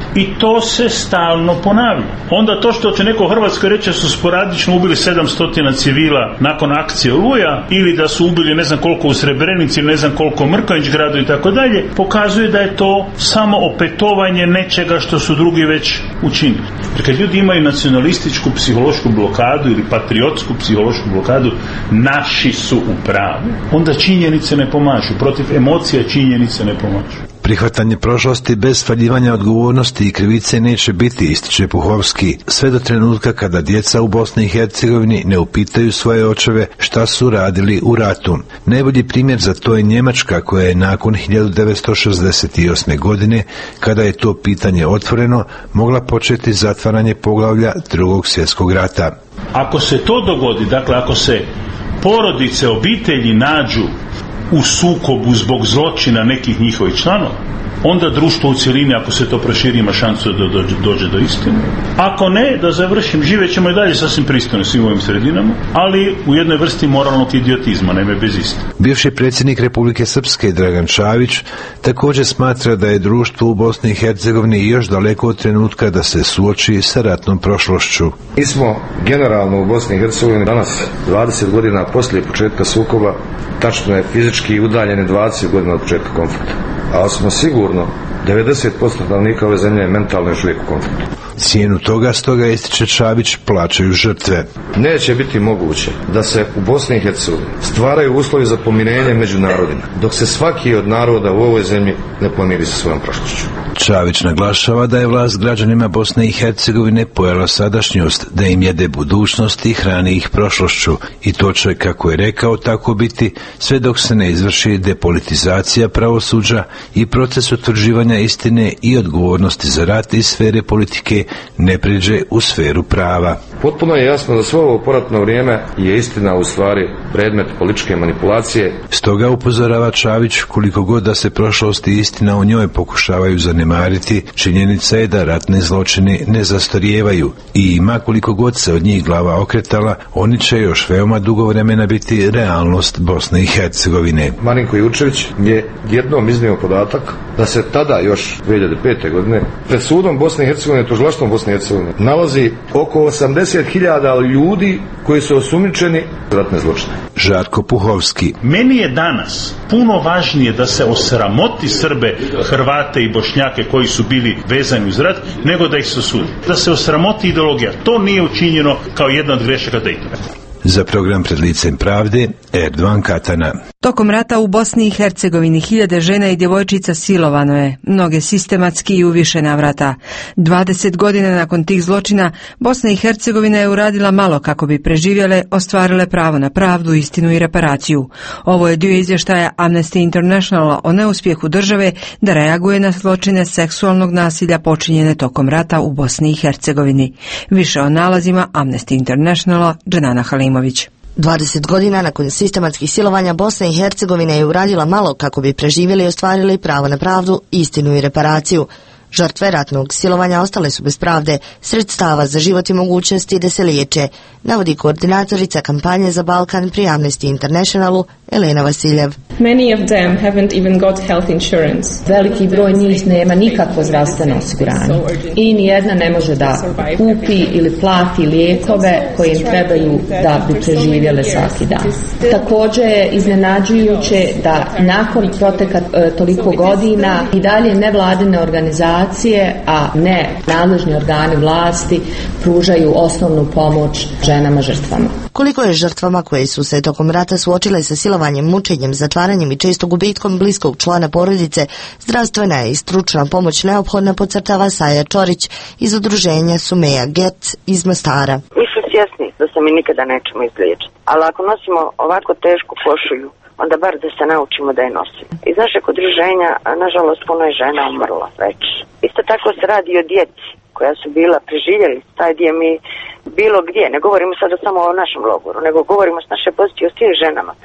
I to se stalno ponavlja. Onda to što će neko u Hrvatskoj reći da su sporadično ubili sedamsto civila nakon akcije Oluja, ili da su ubili ne znam koliko u Srebrenici, ne znam koliko u Mrkonjić gradu i tako dalje, pokazuje da je to samo opetovanje nečega što su drugi već učinili. Jer kad ljudi imaju nacionalističku psihološku blokadu ili patriotsku psihološku blokadu, naši su u pravu, onda činjenice ne pomažu. Protiv emocija činjenice ne pomažu. Prihvatanje prošlosti bez svaljivanja odgovornosti i krivice neće biti, ističe Puhovski, sve do trenutka kada djeca u Bosni i Hercegovini ne upitaju svoje očeve šta su radili u ratu. Najbolji primjer za to je Njemačka, koja je nakon hiljadu devetsto šezdeset osme. godine, kada je to pitanje otvoreno, mogla početi zatvaranje poglavlja Drugog svjetskog rata. Ako se to dogodi, dakle ako se porodice, obitelji nađu u sukobu zbog zločina nekih njihovih članova, onda društvo u cjelini, ako se to proširi, ima šansu da dođe, dođe do istine. Ako ne, da završim, živećemo i dalje sasvim pristojno svim ovim sredinama, ali u jednoj vrsti moralnog idiotizma, naime bez istine. Bivši predsjednik Republike Srpske Dragan Čavić također smatra da je društvo u Bosni i Hercegovini još daleko od trenutka da se suoči sa ratnom prošlošću. Mi smo generalno u Bosni i Hercegovini danas, dvadeset godina poslije početka sukoba, tačno je fizički udaljeni dvadeset godina od početka konflikta. Ali smo sigurno devedeset posto stanovnika ove zemlje je mentalno još uvijek u konfliktu. Cijenu toga, stoga ističe Čavić, plaćaju žrtve. Neće biti moguće da se u Bosni i Hercegovini stvaraju uslovi za pomirenje među narodima, dok se svaki od naroda u ovoj zemlji ne pomiri sa svojom prošlošću. Čavić naglašava da je vlast građanima Bosne i Hercegovine pojela sadašnjost, da im jede budućnost i hrani ih prošlošću, i to će, kako je rekao, tako biti sve dok se ne izvrši depolitizacija pravosuđa i proces utvrđivanja istine i odgovornosti za rat iz sfere politike ne priđe u sferu prava. Potpuno je jasno da sve ovo poratno vrijeme je istina u stvari predmet političke manipulacije. Stoga upozorava Čavić, koliko god da se prošlost i istina o njoj pokušavaju zanemariti, činjenica je da ratni zločini ne zastarijevaju i ima koliko god se od njih glava okretala, oni će još veoma dugo vremena biti realnost Bosne i Hercegovine. Marinko Jurčević je jednom iznio podatak da se tada još dvije hiljade pete. godine pred sudom Bosne i Hercegovine, tužilaštvom Bosne i Hercegovine, nalazi oko osamdeset hiljada ljudi koji su osumnjičeni za ratne zločine. Žarko Puhovski. Meni je danas puno važnije da se osramoti Srbe, Hrvate i Bošnjake koji su bili vezani uz rat, nego da ih se osudi. Da se osramoti ideologija. To nije učinjeno kao jedna od grešaka Daytona. Za program Pred licem pravde, Erdovan Katana. Tokom rata u Bosni i Hercegovini hiljade žena i djevojčica silovano je, mnoge sistematski i u više navrata. dvadeset godina nakon tih zločina, Bosna i Hercegovina je uradila malo kako bi preživjele, ostvarile pravo na pravdu, istinu i reparaciju. Ovo je dio izvještaja Amnesty Internationala o neuspjehu države da reaguje na zločine seksualnog nasilja počinjene tokom rata u Bosni i Hercegovini. Više o nalazima Amnesty Internationala, Dženana Halimović. dvadeset godina nakon sistematskih silovanja Bosna i Hercegovina je uradila malo kako bi preživjeli i ostvarili pravo na pravdu, istinu i reparaciju. Žrtve ratnog silovanja ostale su bez pravde, sredstava za život i mogućnosti da se liječe, navodi koordinatorica kampanje za Balkan pri Amnesty Internationalu Elena Vasiljev. Many of them haven't even got health insurance. Veliki broj njih nema nikakvo zdravstveno osiguranje i nijedna ne može da kupi ili plati lijekove koje im trebaju da bi preživjele svaki dan. Također je iznenađujuće da nakon proteka e, toliko godina i dalje nevladine organizacije, a ne nadležni organi vlasti, pružaju osnovnu pomoć ženama žrtvama. Koliko je žrtvama koje su se tokom rata suočile sa silovanjem, mučenjem, zatvaranjem i često gubitkom bliskog člana porodice, zdravstvena i stručna pomoć neophodna, podcrtava Saja Čorić iz udruženja Sumeja Get iz Mostara. Mi smo svjesni da se mi nikada nećemo izliječiti, ali ako nosimo ovako tešku košulju, onda bar da se naučimo da je nosimo. Iz našeg udruženja, nažalost, puno je žena umrlo već. Isto tako se radi o djeci koja su bila preživjeli taj dio mi bilo gdje. Ne govorimo sada samo o našem logoru, nego govorimo s naše pozicije o svim ženama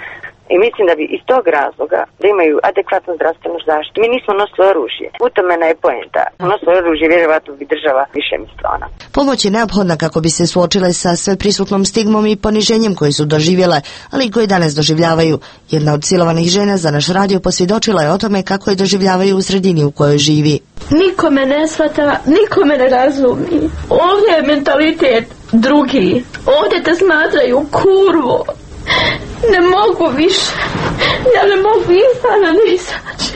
I mislim da bi iz tog razloga da imaju adekvatnu zdravstvenu zaštitu. Mi nismo nosili oružje. U tome je poenta. Nosili oružje, vjerovatno bi država više mislila ona. Pomoć je neophodna kako bi se suočile sa sve prisutnom stigmom i poniženjem koje su doživjele, ali i koje danas doživljavaju. Jedna od silovanih žena za naš radio posvjedočila je o tome kako je doživljavaju u sredini u kojoj živi. Niko me ne shvata, niko me ne razumi. Ovdje je mentalitet drugi. Ovdje te smatraju kurvo. Ne mogu više. Ja ne mogu istana ne izaći.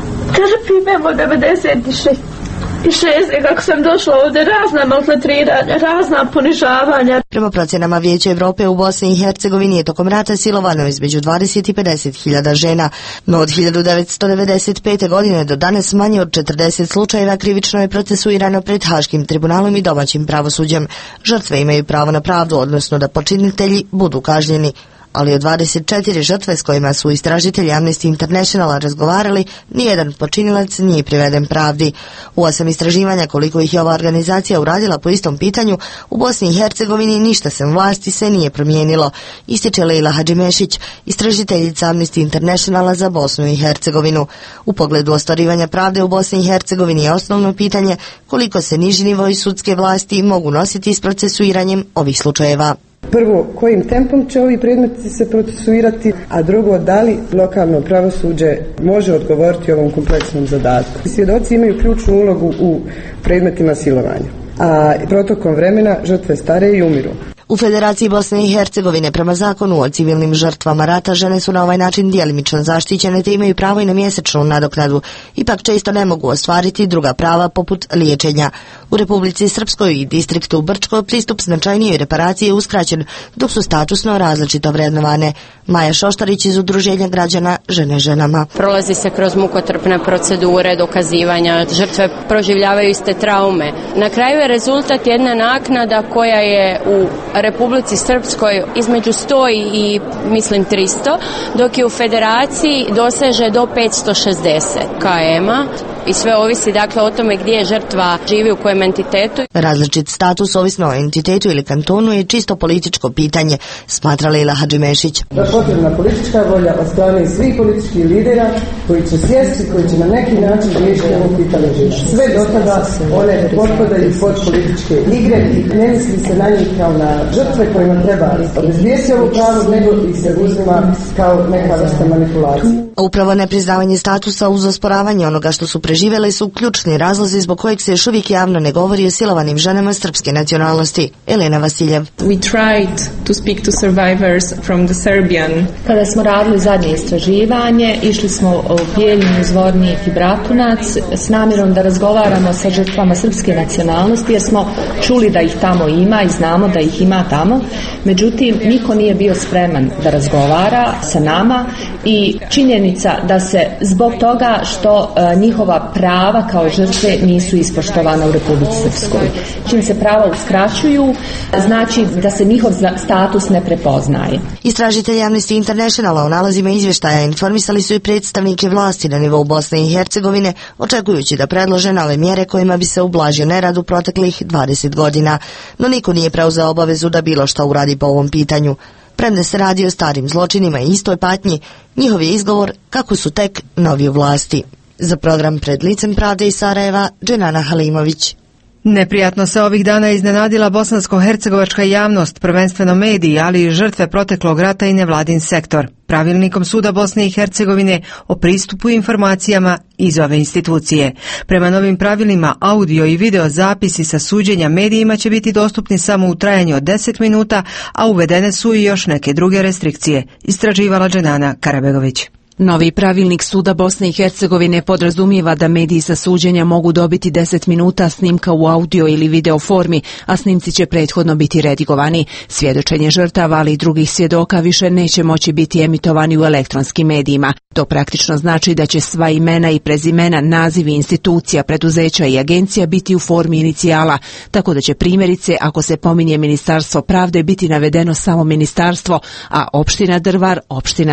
Trpim evo devedeset šest. I šest, kako sam došla ovdje, razna maltretiranja, razna ponižavanja. Prema procjenama Vijeća Evrope u Bosni i Hercegovini je tokom rata silovano između dvadeset i pedeset hiljada žena, no od hiljadu devetsto devedeset pete. godine do danas manje od četrdeset slučajeva krivično je procesuirano pred Haškim tribunalom i domaćim pravosuđem. Žrtve imaju pravo na pravdu, odnosno da počinitelji budu kažnjeni. Ali od dvadeset četiri žrtve s kojima su istražitelji Amnesty Internationala razgovarali, nijedan počinilac nije priveden pravdi. U osam istraživanja koliko ih je ova organizacija uradila po istom pitanju, u Bosni i Hercegovini ništa sem vlasti se nije promijenilo, ističe Leila Hadžimešić, istražiteljica Amnesty Internationala za Bosnu i Hercegovinu. U pogledu ostvarivanja pravde u Bosni i Hercegovini je osnovno pitanje koliko se niži nivoi sudske vlasti mogu nositi s procesuiranjem ovih slučajeva. Prvo, kojim tempom će ovi predmeti se procesuirati, a drugo, da li lokalno pravosuđe može odgovoriti ovom kompleksnom zadatku. Svjedoci imaju ključnu ulogu u predmetima silovanja, a protokom vremena žrtve stare i umiru. U Federaciji Bosne i Hercegovine prema zakonu o civilnim žrtvama rata žene su na ovaj način djelimično zaštićene te imaju pravo i na mjesečnu nadoknadu. Ipak često ne mogu ostvariti druga prava poput liječenja. U Republici Srpskoj i distriktu Brčko pristup značajnijoj reparaciji je uskraćen, dok su statusno različito vrednovane. Maja Šoštarić iz Udruženja građana Žene ženama. Prolazi se kroz mukotrpne procedure dokazivanja, žrtve proživljavaju iste traume. Na kraju je rezultat jedna naknada koja je u Republici Srpskoj između sto i mislim tristo, dok je u Federaciji doseže do petsto šezdeset km-a i sve ovisi dakle o tome gdje je žrtva živi u kojem entitetu. Različit status ovisno o entitetu ili kantonu je čisto političko pitanje, smatra Leila Hadžimešić. Da je potrebna politička volja od strane svih političkih lidera koji će sjesti, koji će na neki način riješiti ovo pitanje. Sve do tada one potpadaju pod političke igre i ne misli se na njih kao na žrtve kojima treba obezvijesti ovu pravu, nego ih se uzima kao neka vrsta manipulacije. Upravo nepriznavanje statusa uz osporavanje onoga što su preživjele su ključni razlozi zbog kojeg se još uvijek javno ne govori o silovanim ženama srpske nacionalnosti. Elena Vasiljev. We tried to speak to survivors from the Serbian. Kada smo radili zadnje istraživanje, išli smo u Bijeljinu, Zvornik i Bratunac s namjerom da razgovaramo sa žrtvama srpske nacionalnosti, jer smo čuli da ih tamo ima i znamo da ih ima tamo. Međutim, niko nije bio spreman da razgovara sa nama i činjenica da se zbog toga što uh, njihova prava kao žrtve nisu ispoštovana u Republici Srpskoj. Čim se prava uskraćuju, znači da se njihov status ne prepoznaje. Istražitelji Amnesty Internationala o nalazima izvještaja informisali su i predstavnike vlasti na nivou Bosne i Hercegovine, očekujući da predlože nove mjere kojima bi se ublažio nerad u proteklih dvadeset godina. No niko nije preuzeo obavezu da bilo šta uradi po ovom pitanju. Premda se radi o starim zločinima i istoj patnji, njihov je izgovor kako su tek novi u vlasti. Za program Pred licem pravde iz Sarajeva, Dženana Halimović. Neprijatno se ovih dana iznenadila bosansko-hercegovačka javnost, prvenstveno mediji, ali i žrtve proteklog rata i nevladin sektor. Pravilnikom Suda Bosne i Hercegovine o pristupu informacijama iz ove institucije. Prema novim pravilima, audio i video zapisi sa suđenja medijima će biti dostupni samo u trajanju od deset minuta, a uvedene su i još neke druge restrikcije, istraživala Dženana Karabegović. Novi pravilnik Suda Bosne i Hercegovine podrazumijeva da mediji sa suđenja mogu dobiti deset minuta snimka u audio ili video formi, a snimci će prethodno biti redigovani. Svjedočenje žrtava, ali i drugih svjedoka više neće moći biti emitovani u elektronskim medijima. To praktično znači da će sva imena i prezimena, nazivi institucija, preduzeća i agencija biti u formi inicijala, tako da će primjerice, ako se pominje Ministarstvo pravde, biti navedeno samo ministarstvo, a opština Drvar, opština D.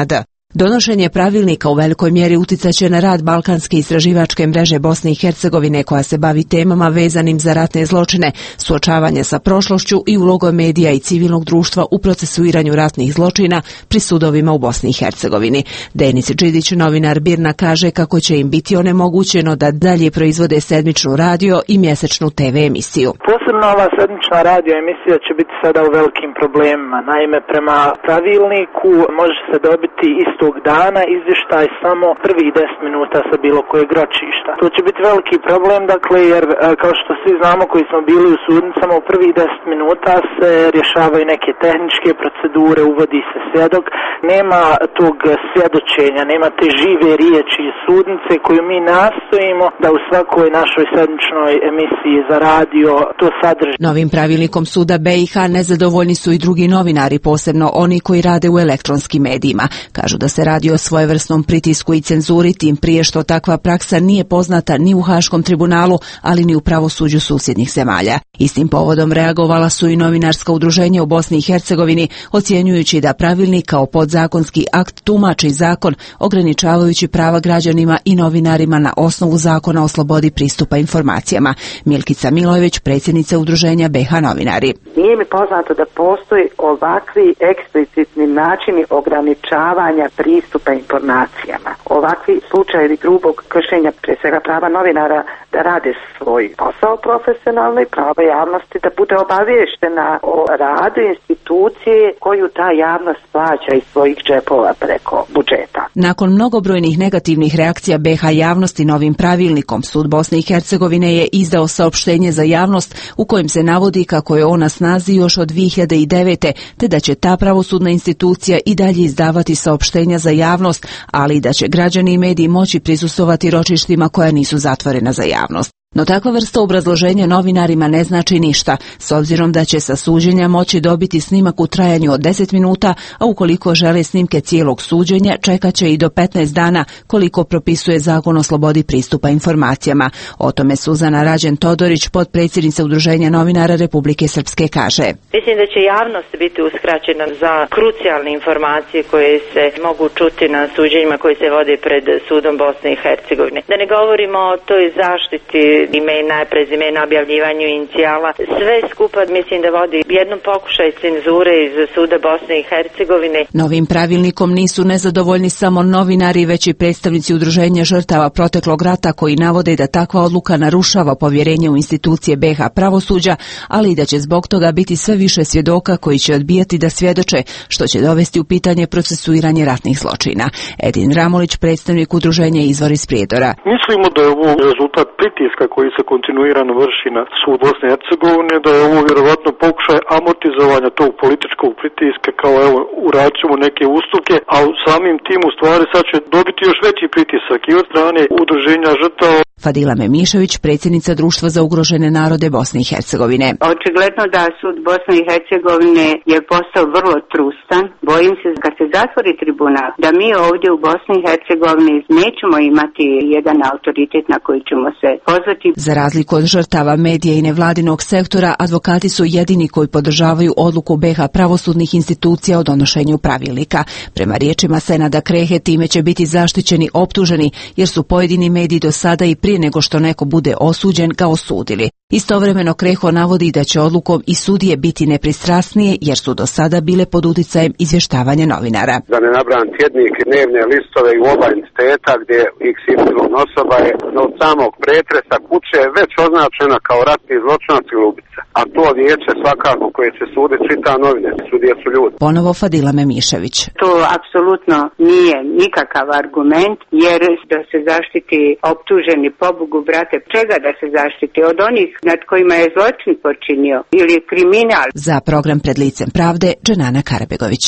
Donošenje pravilnika u velikoj mjeri uticaće na rad Balkanske istraživačke mreže Bosne i Hercegovine koja se bavi temama vezanim za ratne zločine, suočavanje sa prošlošću i ulogom medija i civilnog društva u procesuiranju ratnih zločina pri sudovima u Bosni i Hercegovini. Denis Đidić, novinar Birna, kaže kako će im biti onemogućeno da dalje proizvode sedmičnu radio i mjesečnu te ve emisiju. Posebno ova sedmična radio emisija će biti sada u velikim problemima. Naime, prema pravilniku može se dobiti istog dana izvještaj samo prvih deset minuta sa bilo kojeg ročišta. To će biti veliki problem, dakle, jer kao što svi znamo koji smo bili u sudnicama, u prvih deset minuta se rješavaju neke tehničke procedure, uvodi se svjedok, nema tog svjedočenja, nema te žive riječi iz sudnice koju mi nastojimo da u svakoj našoj sedmičnoj emisiji za radio to sadrži. Novim pravilnikom suda be i ha nezadovoljni su i drugi novinari, posebno oni koji rade u elektronskim medijima. Kažu da se radi o svojevrsnom pritisku i cenzuri, tim prije što takva praksa nije poznata ni u Haškom tribunalu, ali ni u pravosuđu susjednih zemalja. Istim povodom reagovala su i novinarska udruženja u Bosni i Hercegovini, ocjenjujući da pravilnik kao podzakonski akt tumači zakon, ograničavajući prava građanima i novinarima na osnovu zakona o slobodi pristupa informacijama. Milkica Milojević, predsjednica udruženja be ha novinari. Nije mi poznato da postoji ovakvi eksplicitni načini ograničavanja pristupa informacijama. Ovakvi slučajevi grubog kršenja pre svega prava novinara da rade svoj posao profesionalno i prava javnosti da bude obavještena o radu institucije koju ta javnost plaća iz svojih džepova preko budžeta. Nakon mnogobrojnih negativnih reakcija be ha javnosti novim pravilnikom, sud Bosne i Hercegovine je izdao saopštenje za javnost u kojem se navodi kako je ona snazi još od dvije hiljade devete. te da će ta pravosudna institucija i dalje izdavati saopštenja za javnost, ali i da će građani i mediji moći prisustvovati ročištima koja nisu zatvorena za javnost. No takva vrsta obrazloženja novinarima ne znači ništa, s obzirom da će sa suđenja moći dobiti snimak u trajanju od deset minuta, a ukoliko žele snimke cijelog suđenja, čekat će i do petnaest dana, koliko propisuje Zakon o slobodi pristupa informacijama. O tome Suzana Rađen-Todorić, potpredsjednica Udruženja novinara Republike Srpske, kaže. Mislim da će javnost biti uskraćena za krucijalne informacije koje se mogu čuti na suđenjima koji se vode pred sudom Bosne i Hercegovine. Da ne govorimo o toj zaštiti imena, prezimena, objavljivanju inicijala. Sve skupa mislim da vodi jednom pokušaj cenzure iz suda Bosne i Hercegovine. Novim pravilnikom nisu nezadovoljni samo novinari, već i predstavnici udruženja žrtava proteklog rata koji navode da takva odluka narušava povjerenje u institucije be ha pravosuđa, ali i da će zbog toga biti sve više svjedoka koji će odbijati da svjedoče, što će dovesti u pitanje procesuiranje ratnih zločina. Edin Ramolić, predstavnik udruženja Izvor iz Prijedora. Mislimo da je ovo rezultat pritiska koji se kontinuirano vrši na sud Bosne i Hercegovine, da je ovo vjerovatno pokušaj amortizovanja tog političkog pritiska, kao evo uradit ćemo neke ustupke, a samim tim u stvari sad će dobiti još veći pritisak i od strane udruženja žrtava. Fadila Memišević, predsjednica Društva za ugrožene narode Bosne i Hercegovine. Očigledno da sud Bosne i Hercegovine je postao vrlo trustan. Bojim se kad se zatvori tribunal, da mi ovdje u Bosni i Hercegovini nećemo imati jedan autoritet na koji ćemo se pozvati. Za razliku od žrtava medija i nevladinog sektora, advokati su jedini koji podržavaju odluku be ha pravosudnih institucija o donošenju pravilnika. Prema riječima Senada Krehe, time će biti zaštićeni optuženi, jer su pojedini mediji do sada i prije nego što neko bude osuđen ga osudili. Istovremeno Kreho navodi da će odlukom i sudije biti nepristrasnije, jer su do sada bile pod utjecajem izvještavanja novinara. Da ne nabrajam tjednik, dnevne listove i oba entiteta gdje iks ipsilon osoba je od samog pretresa kuće već označena kao ratni zločinac ili ubica. A to vijeće svakako koje će suditi čita novine, sudije su ljudi. Ponovo Fadila Memišević. To apsolutno nije nikakav argument, jer da se zaštiti optuženi, pobogu brate, čega da se zaštiti? Od onih nad kojima je zločin počinio ili kriminal. Za program Pred licem pravde, Dženana Karabegović.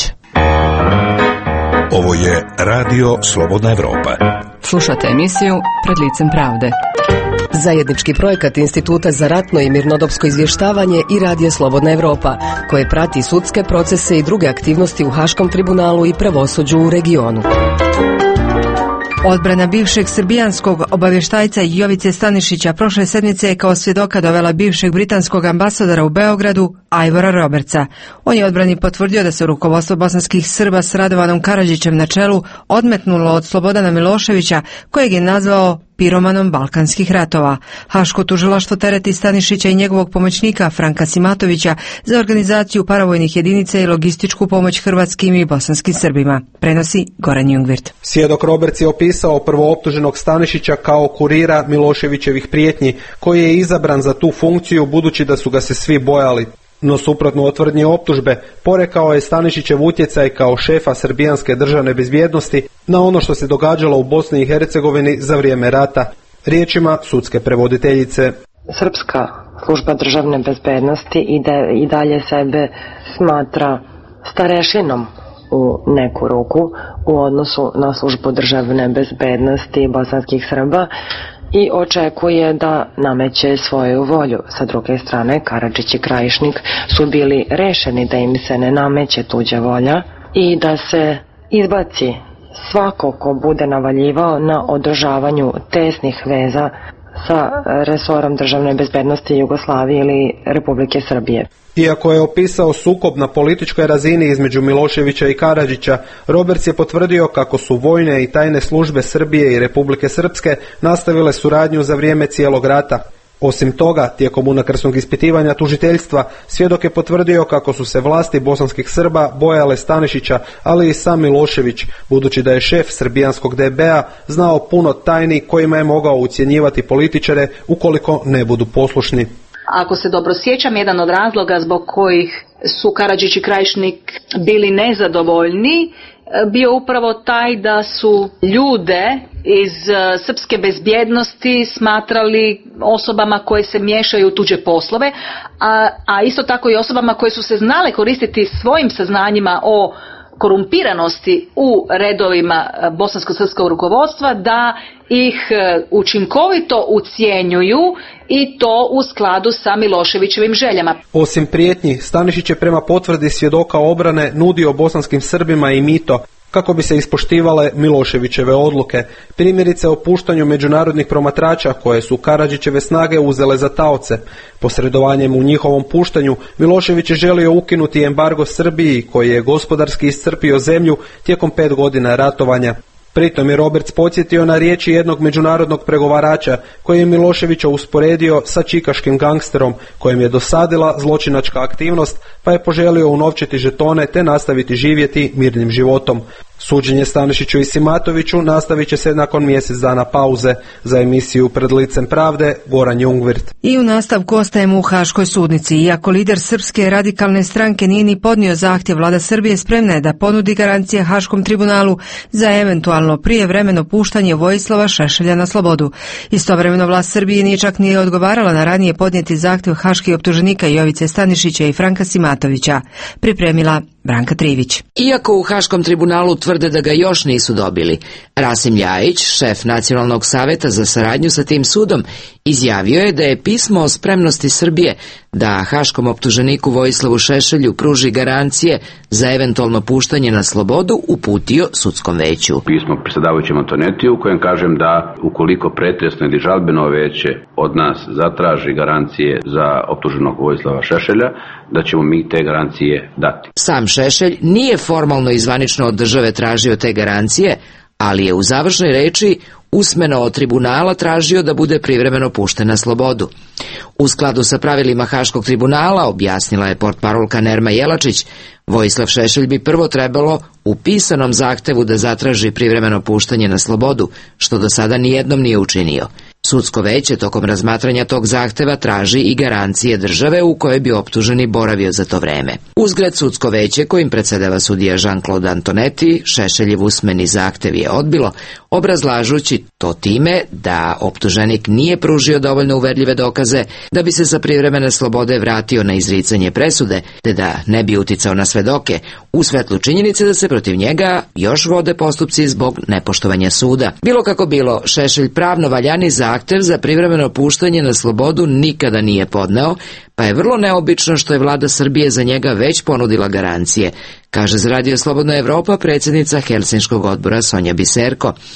Ovo je Radio Slobodna Evropa. Slušate emisiju Pred licem pravde. Zajednički projekat Instituta za ratno i mirnodopsko izvještavanje i Radija Slobodna Evropa, koje prati sudske procese i druge aktivnosti u Haškom tribunalu i pravosuđu u regionu. Odbrana bivšeg srbijanskog obavještajca Jovice Stanišića prošle sedmice je kao svjedoka dovela bivšeg britanskog ambasadora u Beogradu, Ivora Robertsa. On je odbrani potvrdio da se rukovodstvo bosanskih Srba s Radovanom Karadžićem na čelu odmetnulo od Slobodana Miloševića, kojeg je nazvao piromanom balkanskih ratova. Haško tužilaštvo tereti Stanišića i njegovog pomoćnika Franka Simatovića za organizaciju paravojnih jedinica i logističku pomoć hrvatskim i bosanskim Srbima. Prenosi Goran Jungvirt. Svjedok Roberts je opisao prvooptuženog Stanišića kao kurira Miloševićevih prijetnji, koji je izabran za tu funkciju budući da su ga se svi bojali. No suprotno od tvrdnje optužbe, porekao je Stanišićev utjecaj kao šefa srbijanske državne bezbjednosti na ono što se događalo u Bosni i Hercegovini za vrijeme rata. Riječima sudske prevoditeljice. Srpska služba državne bezbednosti ide i dalje sebe smatra starešinom u neku ruku u odnosu na službu državne bezbednosti bosanskih Srba i očekuje da nameće svoju volju. Sa druge strane, Karadžić i Krajišnik su bili rešeni da im se ne nameće tuđa volja i da se izbaci svako ko bude navaljivao na održavanju tesnih veza sa resorom državne bezbednosti Jugoslavije ili Republike Srbije. Iako je opisao sukob na političkoj razini između Miloševića i Karadžića, Roberts je potvrdio kako su vojne i tajne službe Srbije i Republike Srpske nastavile suradnju za vrijeme cijelog rata. Osim toga, tijekom unakrsnog ispitivanja tužiteljstva, svjedok je potvrdio kako su se vlasti bosanskih Srba bojale Stanišića, ali i sam Milošević, budući da je šef srbijanskog D B-a znao puno tajni kojima je mogao ucjenjivati političare ukoliko ne budu poslušni. Ako se dobro sjećam, jedan od razloga zbog kojih su Karadžić i Krajišnik bili nezadovoljni bio upravo taj da su ljude iz srpske bezbjednosti smatrali osobama koje se miješaju u tuđe poslove, a, a isto tako i osobama koje su se znale koristiti svojim saznanjima o korumpiranosti u redovima bosansko-srpskog rukovodstva, da ih učinkovito ucjenjuju i to u skladu sa Miloševićevim željama. Osim prijetnji, Stanišić je prema potvrdi svjedoka obrane nudio bosanskim Srbima i mito kako bi se ispoštivale Miloševićeve odluke, primjerice o puštanju međunarodnih promatrača koje su Karadžićeve snage uzele za taoce. Posredovanjem u njihovom puštanju Milošević je želio ukinuti embargo Srbiji koji je gospodarski iscrpio zemlju tijekom pet godina ratovanja. Pritom je Roberts podsjetio na riječi jednog međunarodnog pregovarača koji je Miloševića usporedio sa čikaškim gangsterom kojem je dosadila zločinačka aktivnost pa je poželio unovčiti žetone te nastaviti živjeti mirnim životom. Suđenje Stanišiću i Simatoviću nastavit će se nakon mjesec dana pauze. Za emisiju Pred licem pravde, Goran Jungvirt. I u nastavku ostajemo u Haškoj sudnici. Iako lider Srpske radikalne stranke nije ni podnio zahtjev, vlada Srbije spremna je da ponudi garancije Haškom tribunalu za eventualno prijevremeno puštanje Vojislava Šešelja na slobodu. Istovremeno vlast Srbije nije čak nije odgovarala na ranije podnijeti zahtjev haških optuženika Jovice Stanišića i Franka Simatovića. Pripremila Branka Trivić. Iako u Haškom tribunalu tvrde da ga još nisu dobili, Rasim Ljajić, šef Nacionalnog saveta za saradnju sa tim sudom, izjavio je da je pismo o spremnosti Srbije da haškom optuženiku Vojislavu Šešelju pruži garancije za eventualno puštanje na slobodu uputio sudskom veću. Pismo predsjedavajućem Antonetiju u kojem kažem da ukoliko pretresno ili žalbeno veće od nas zatraži garancije za optuženog Vojislava Šešelja, da ćemo mi te garancije dati. Sam Šešelj nije formalno i zvanično od države tražio te garancije, ali je u završnoj reči usmeno od tribunala tražio da bude privremeno pušten na slobodu. U skladu sa pravilima Haškog tribunala, objasnila je portparolka Nerma Jelačić, Vojislav Šešelj bi prvo trebalo u pisanom zahtevu da zatraži privremeno puštanje na slobodu, što do sada nijednom nije učinio. Sudsko veće tokom razmatranja tog zahteva traži i garancije države u kojoj bi optuženi boravio za to vreme. Uzgred sudsko veće, kojim predsjedava sudija Jean-Claude Antonetti, Šešeljev usmeni zahtev je odbilo, obrazlažući to time da optuženik nije pružio dovoljno uverljive dokaze da bi se sa privremene slobode vratio na izricanje presude, te da ne bi uticao na svedoke, u svetlu činjenice da se protiv njega još vode postupci zbog nepoštovanja suda. Bilo kako bilo, Šešelj pravno valjani zahtev za privremeno puštanje na slobodu nikada nije podneo, pa je vrlo neobično što je vlada Srbije za njega već ponudila garancije, kaže za Radio Slobodna Evropa predsjednica Helsinškog odbora Sonja Biserko.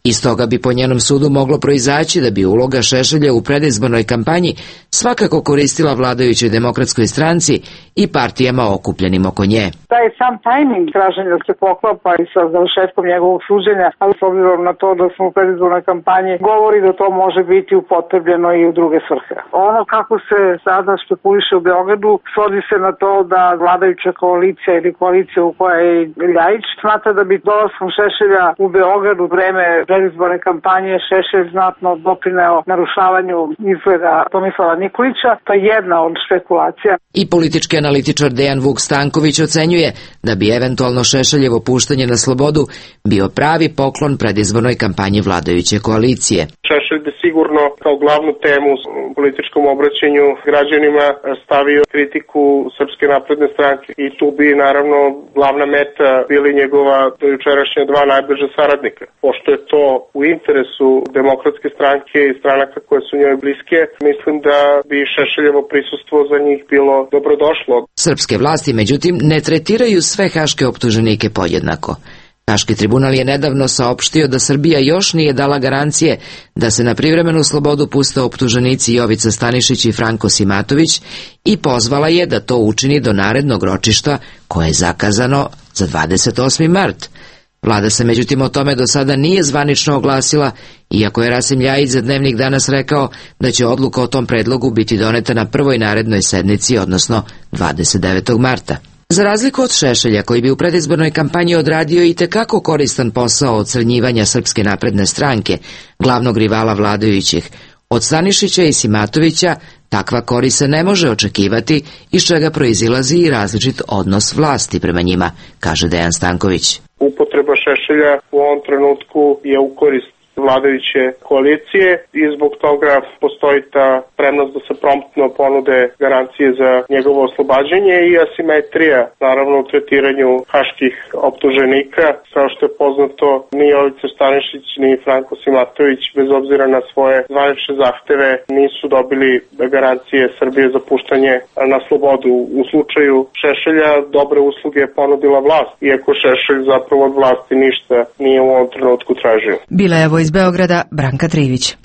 Iz toga bi po njenom sudu moglo proizaći da bi uloga Šešelja u predizbornoj kampanji svakako koristila vladajućoj demokratskoj stranci i partijama okupljenim oko nje. Taj sam tajming traženja se poklapa i sa završetkom njegovog suđenja, ali s obzirom na to da smo u predizbornoj kampanji, govori da to može biti upotrebljeno i u druge svrhe. Ono kako se sada špekuliše u Beogradu svodi se na to da vladajuća koalicija ili koalicija u kojoj je Ljajić smatra da bi dolaskom Šešelja u Beogradu vreme predizborne kampanje Šešelj znatno doprineo narušavanju izgleda Tomislava Nikolića. To je jedna od špekulacija. I politički analitičar Dejan Vuk Stanković ocenjuje da bi eventualno Šešeljevo puštanje na slobodu bio pravi poklon predizbornoj kampanji vladajuće koalicije. Šešelj bi sigurno kao glavnu temu u političkom obraćanju građanima stavio kritiku Srpske napredne stranke i tu bi naravno glavna meta bili njegova dojučerašnja dva najbliža saradnika. Pošto je to u interesu demokratske stranke i stranaka koje su njoj bliske, mislim da bi Šešeljevo prisustvo za njih bilo dobrodošlo. Srpske vlasti, međutim, ne tretiraju sve haške optuženike podjednako. Haški tribunal je nedavno saopštio da Srbija još nije dala garancije da se na privremenu slobodu puste optuženici Jovica Stanišić i Franko Simatović i pozvala je da to učini do narednog ročišta koje je zakazano za dvadeset osmi mart. Vlada se međutim o tome do sada nije zvanično oglasila, iako je Rasim Ljajić za Dnevnik danas rekao da će odluka o tom predlogu biti doneta na prvoj narednoj sednici, odnosno dvadeset devetog marta. Za razliku od Šešelja, koji bi u predizbornoj kampanji odradio i tekako koristan posao odcrnjivanja Srpske napredne stranke, glavnog rivala vladajućih, od Stanišića i Simatovića takva korist se ne može očekivati, iz čega proizilazi i različit odnos vlasti prema njima, kaže Dejan Stanković. Upotreba Šešelja u ovom trenutku je u korist vladajuće koalicije i zbog toga postoji ta spremnost da se promptno ponude garancije za njegovo oslobađanje i asimetrija, naravno u tretiranju haških optuženika. Kao što je poznato, ni Jovica Stanišić ni Franko Simatović, bez obzira na svoje zvanične zahteve, nisu dobili garancije Srbije za puštanje na slobodu. U slučaju Šešelja dobre usluge je ponudila vlast, iako Šešelj zapravo od vlasti ništa nije u ovom trenutku tražio. Bila je iz Beograda Branka Trivić.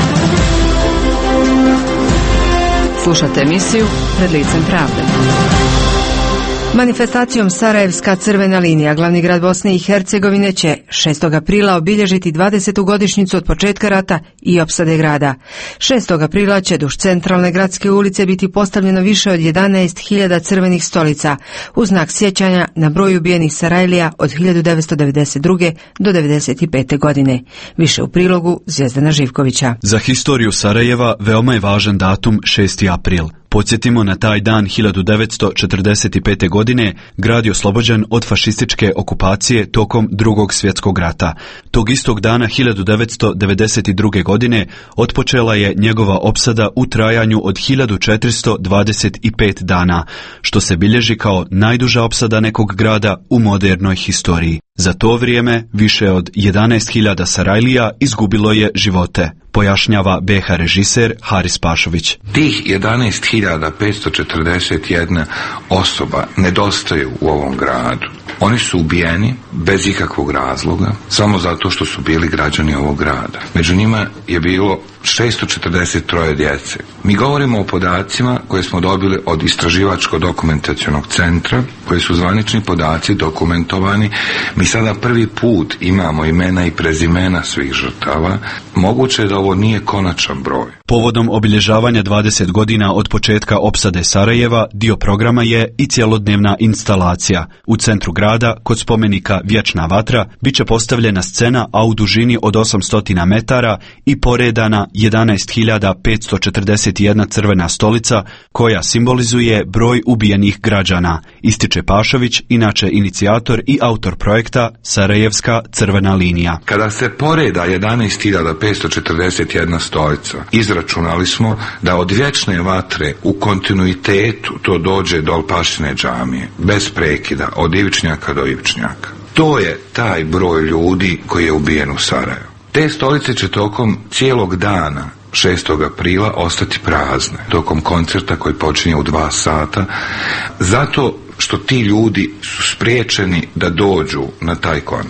Slušate emisiju Pred licem pravde. Manifestacijom Sarajevska crvena linija, glavni grad Bosne i Hercegovine, će šestog aprila obilježiti dvadesetu godišnjicu od početka rata i opsade grada. šestog aprila će duž centralne gradske ulice biti postavljeno više od jedanaest hiljada crvenih stolica u znak sjećanja na broj ubijenih Sarajlija od hiljadu devetsto devedeset druge. do devedeset pete. godine. Više u prilogu Zvijezdana Živkovića. Za historiju Sarajeva veoma je važan datum šesti april. Podsjetimo, na taj dan hiljadu devetsto četrdeset pete. godine grad je oslobođen od fašističke okupacije tokom Drugog svjetskog rata. Tog istog dana hiljadu devetsto devedeset druge. godine otpočela je njegova opsada u trajanju od hiljadu četiristo dvadeset pet dana, što se bilježi kao najduža opsada nekog grada u modernoj historiji. Za to vrijeme više od jedanaest hiljada Sarajlija izgubilo je živote, pojašnjava B H režiser Haris Pašović. Tih jedanaest hiljada petsto četrdeset jedna osoba nedostaju u ovom gradu. Oni su ubijeni bez ikakvog razloga, samo zato što su bili građani ovog grada. Među njima je bilo šesto četrdeset tri djece. Mi govorimo o podacima koje smo dobili od Istraživačko-dokumentacionog centra, koji su zvanični podaci dokumentovani. Mi sada prvi put imamo imena i prezimena svih žrtava. Moguće je da ovo nije konačan broj. Povodom obilježavanja dvadeset godina od početka opsade Sarajeva, dio programa je i cjelodnevna instalacija. U centru grada, kod spomenika Vječna vatra, bit će postavljena scena, a u dužini od osamsto metara i poredana jedanaest hiljada petsto četrdeset jedna crvena stolica, koja simbolizuje broj ubijenih građana, ističe Pašović, inače inicijator i autor projekta Sarajevska crvena linija. Kada se poreda jedanaest hiljada petsto četrdeset jedna stolica, izračunali smo da od Vječne vatre u kontinuitetu to dođe do Alpašine džamije, bez prekida, od Ivičnjaka do Ivičnjaka. To je taj broj ljudi koji je ubijen u Sarajevu. Te stolice će tokom cijelog dana šestog aprila ostati prazne, tokom koncerta koji počinje u dva sata, zato što ti ljudi su spriječeni da dođu na taj koncert.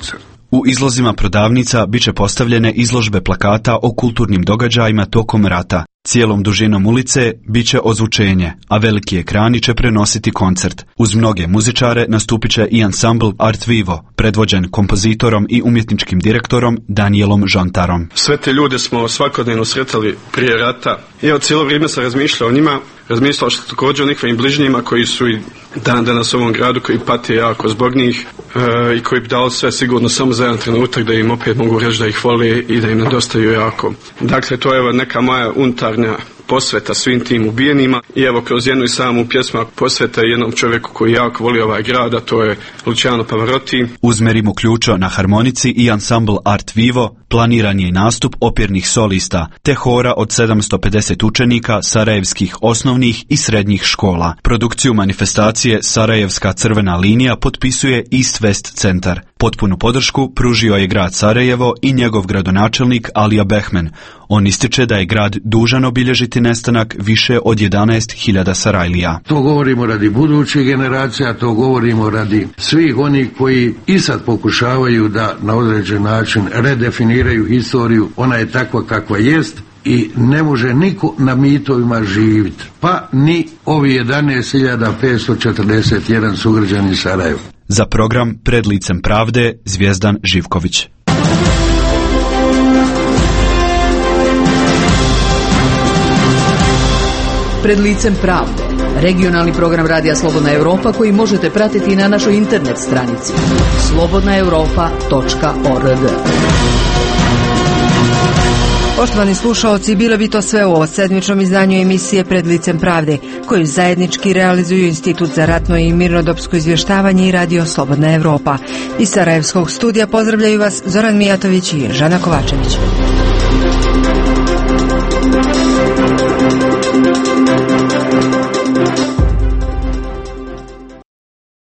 U izlozima prodavnica bit će postavljene izložbe plakata o kulturnim događajima tokom rata. Cijelom dužinom ulice bit će ozvučenje, a veliki ekrani će prenositi koncert. Uz mnoge muzičare nastupit će i ansambl Art Vivo, predvođen kompozitorom i umjetničkim direktorom Danielom Žontarom. Sve te ljude smo svakodnevno sretali prije rata. I evo, cijelo vrijeme sam razmišljao o njima, razmišljao što također o njihovim bližnjima koji su i dan danas u ovom gradu, koji pate jako zbog njih e, i koji bi dali sve sigurno samo za jedan trenutak da im opet mogu reći da ih vole i da im nedostaju jako. Dakle, to je evo neka moja unutarnja posveta svim tim ubijenima i evo kroz jednu i samu pjesmu posveta jednom čovjeku koji jako voli ovaj grad, a to je Luciano Pavarotti. Uz Merimu Ključo na harmonici i ansambl Art Vivo planiran je i nastup opernih solista te hora od sedamsto pedeset učenika sarajevskih osnovnih i srednjih škola. Produkciju manifestacije Sarajevska crvena linija potpisuje East West centar. Potpunu podršku pružio je grad Sarajevo i njegov gradonačelnik Alija Behmen. On ističe da je grad dužan obilježiti nestanak više od jedanaest hiljada Sarajlija. To govorimo radi budućih generacija, to govorimo radi svih onih koji i sad pokušavaju da na određen način redefiniraju historiju. Ona je takva kakva jest i ne može niko na mitovima živjeti. Pa ni ovi jedanaest hiljada petsto četrdeset jedan sugrađani Sarajeva. Za program Pred licem pravde Zvijezdan Živković. Pred licem pravde. Regionalni program Radija Slobodna Europa koji možete pratiti na našoj internet stranici slobodna europa točka org. Poštovani slušaoci, bilo bi to sve u ovo sedmičnom izdanju emisije Pred licem pravde, koju zajednički realizuju Institut za ratno i mirnodopsko izvještavanje i Radio Slobodna Europa. Iz Sarajevskog studija pozdravljaju vas Zoran Mijatović i Žana Kovačević.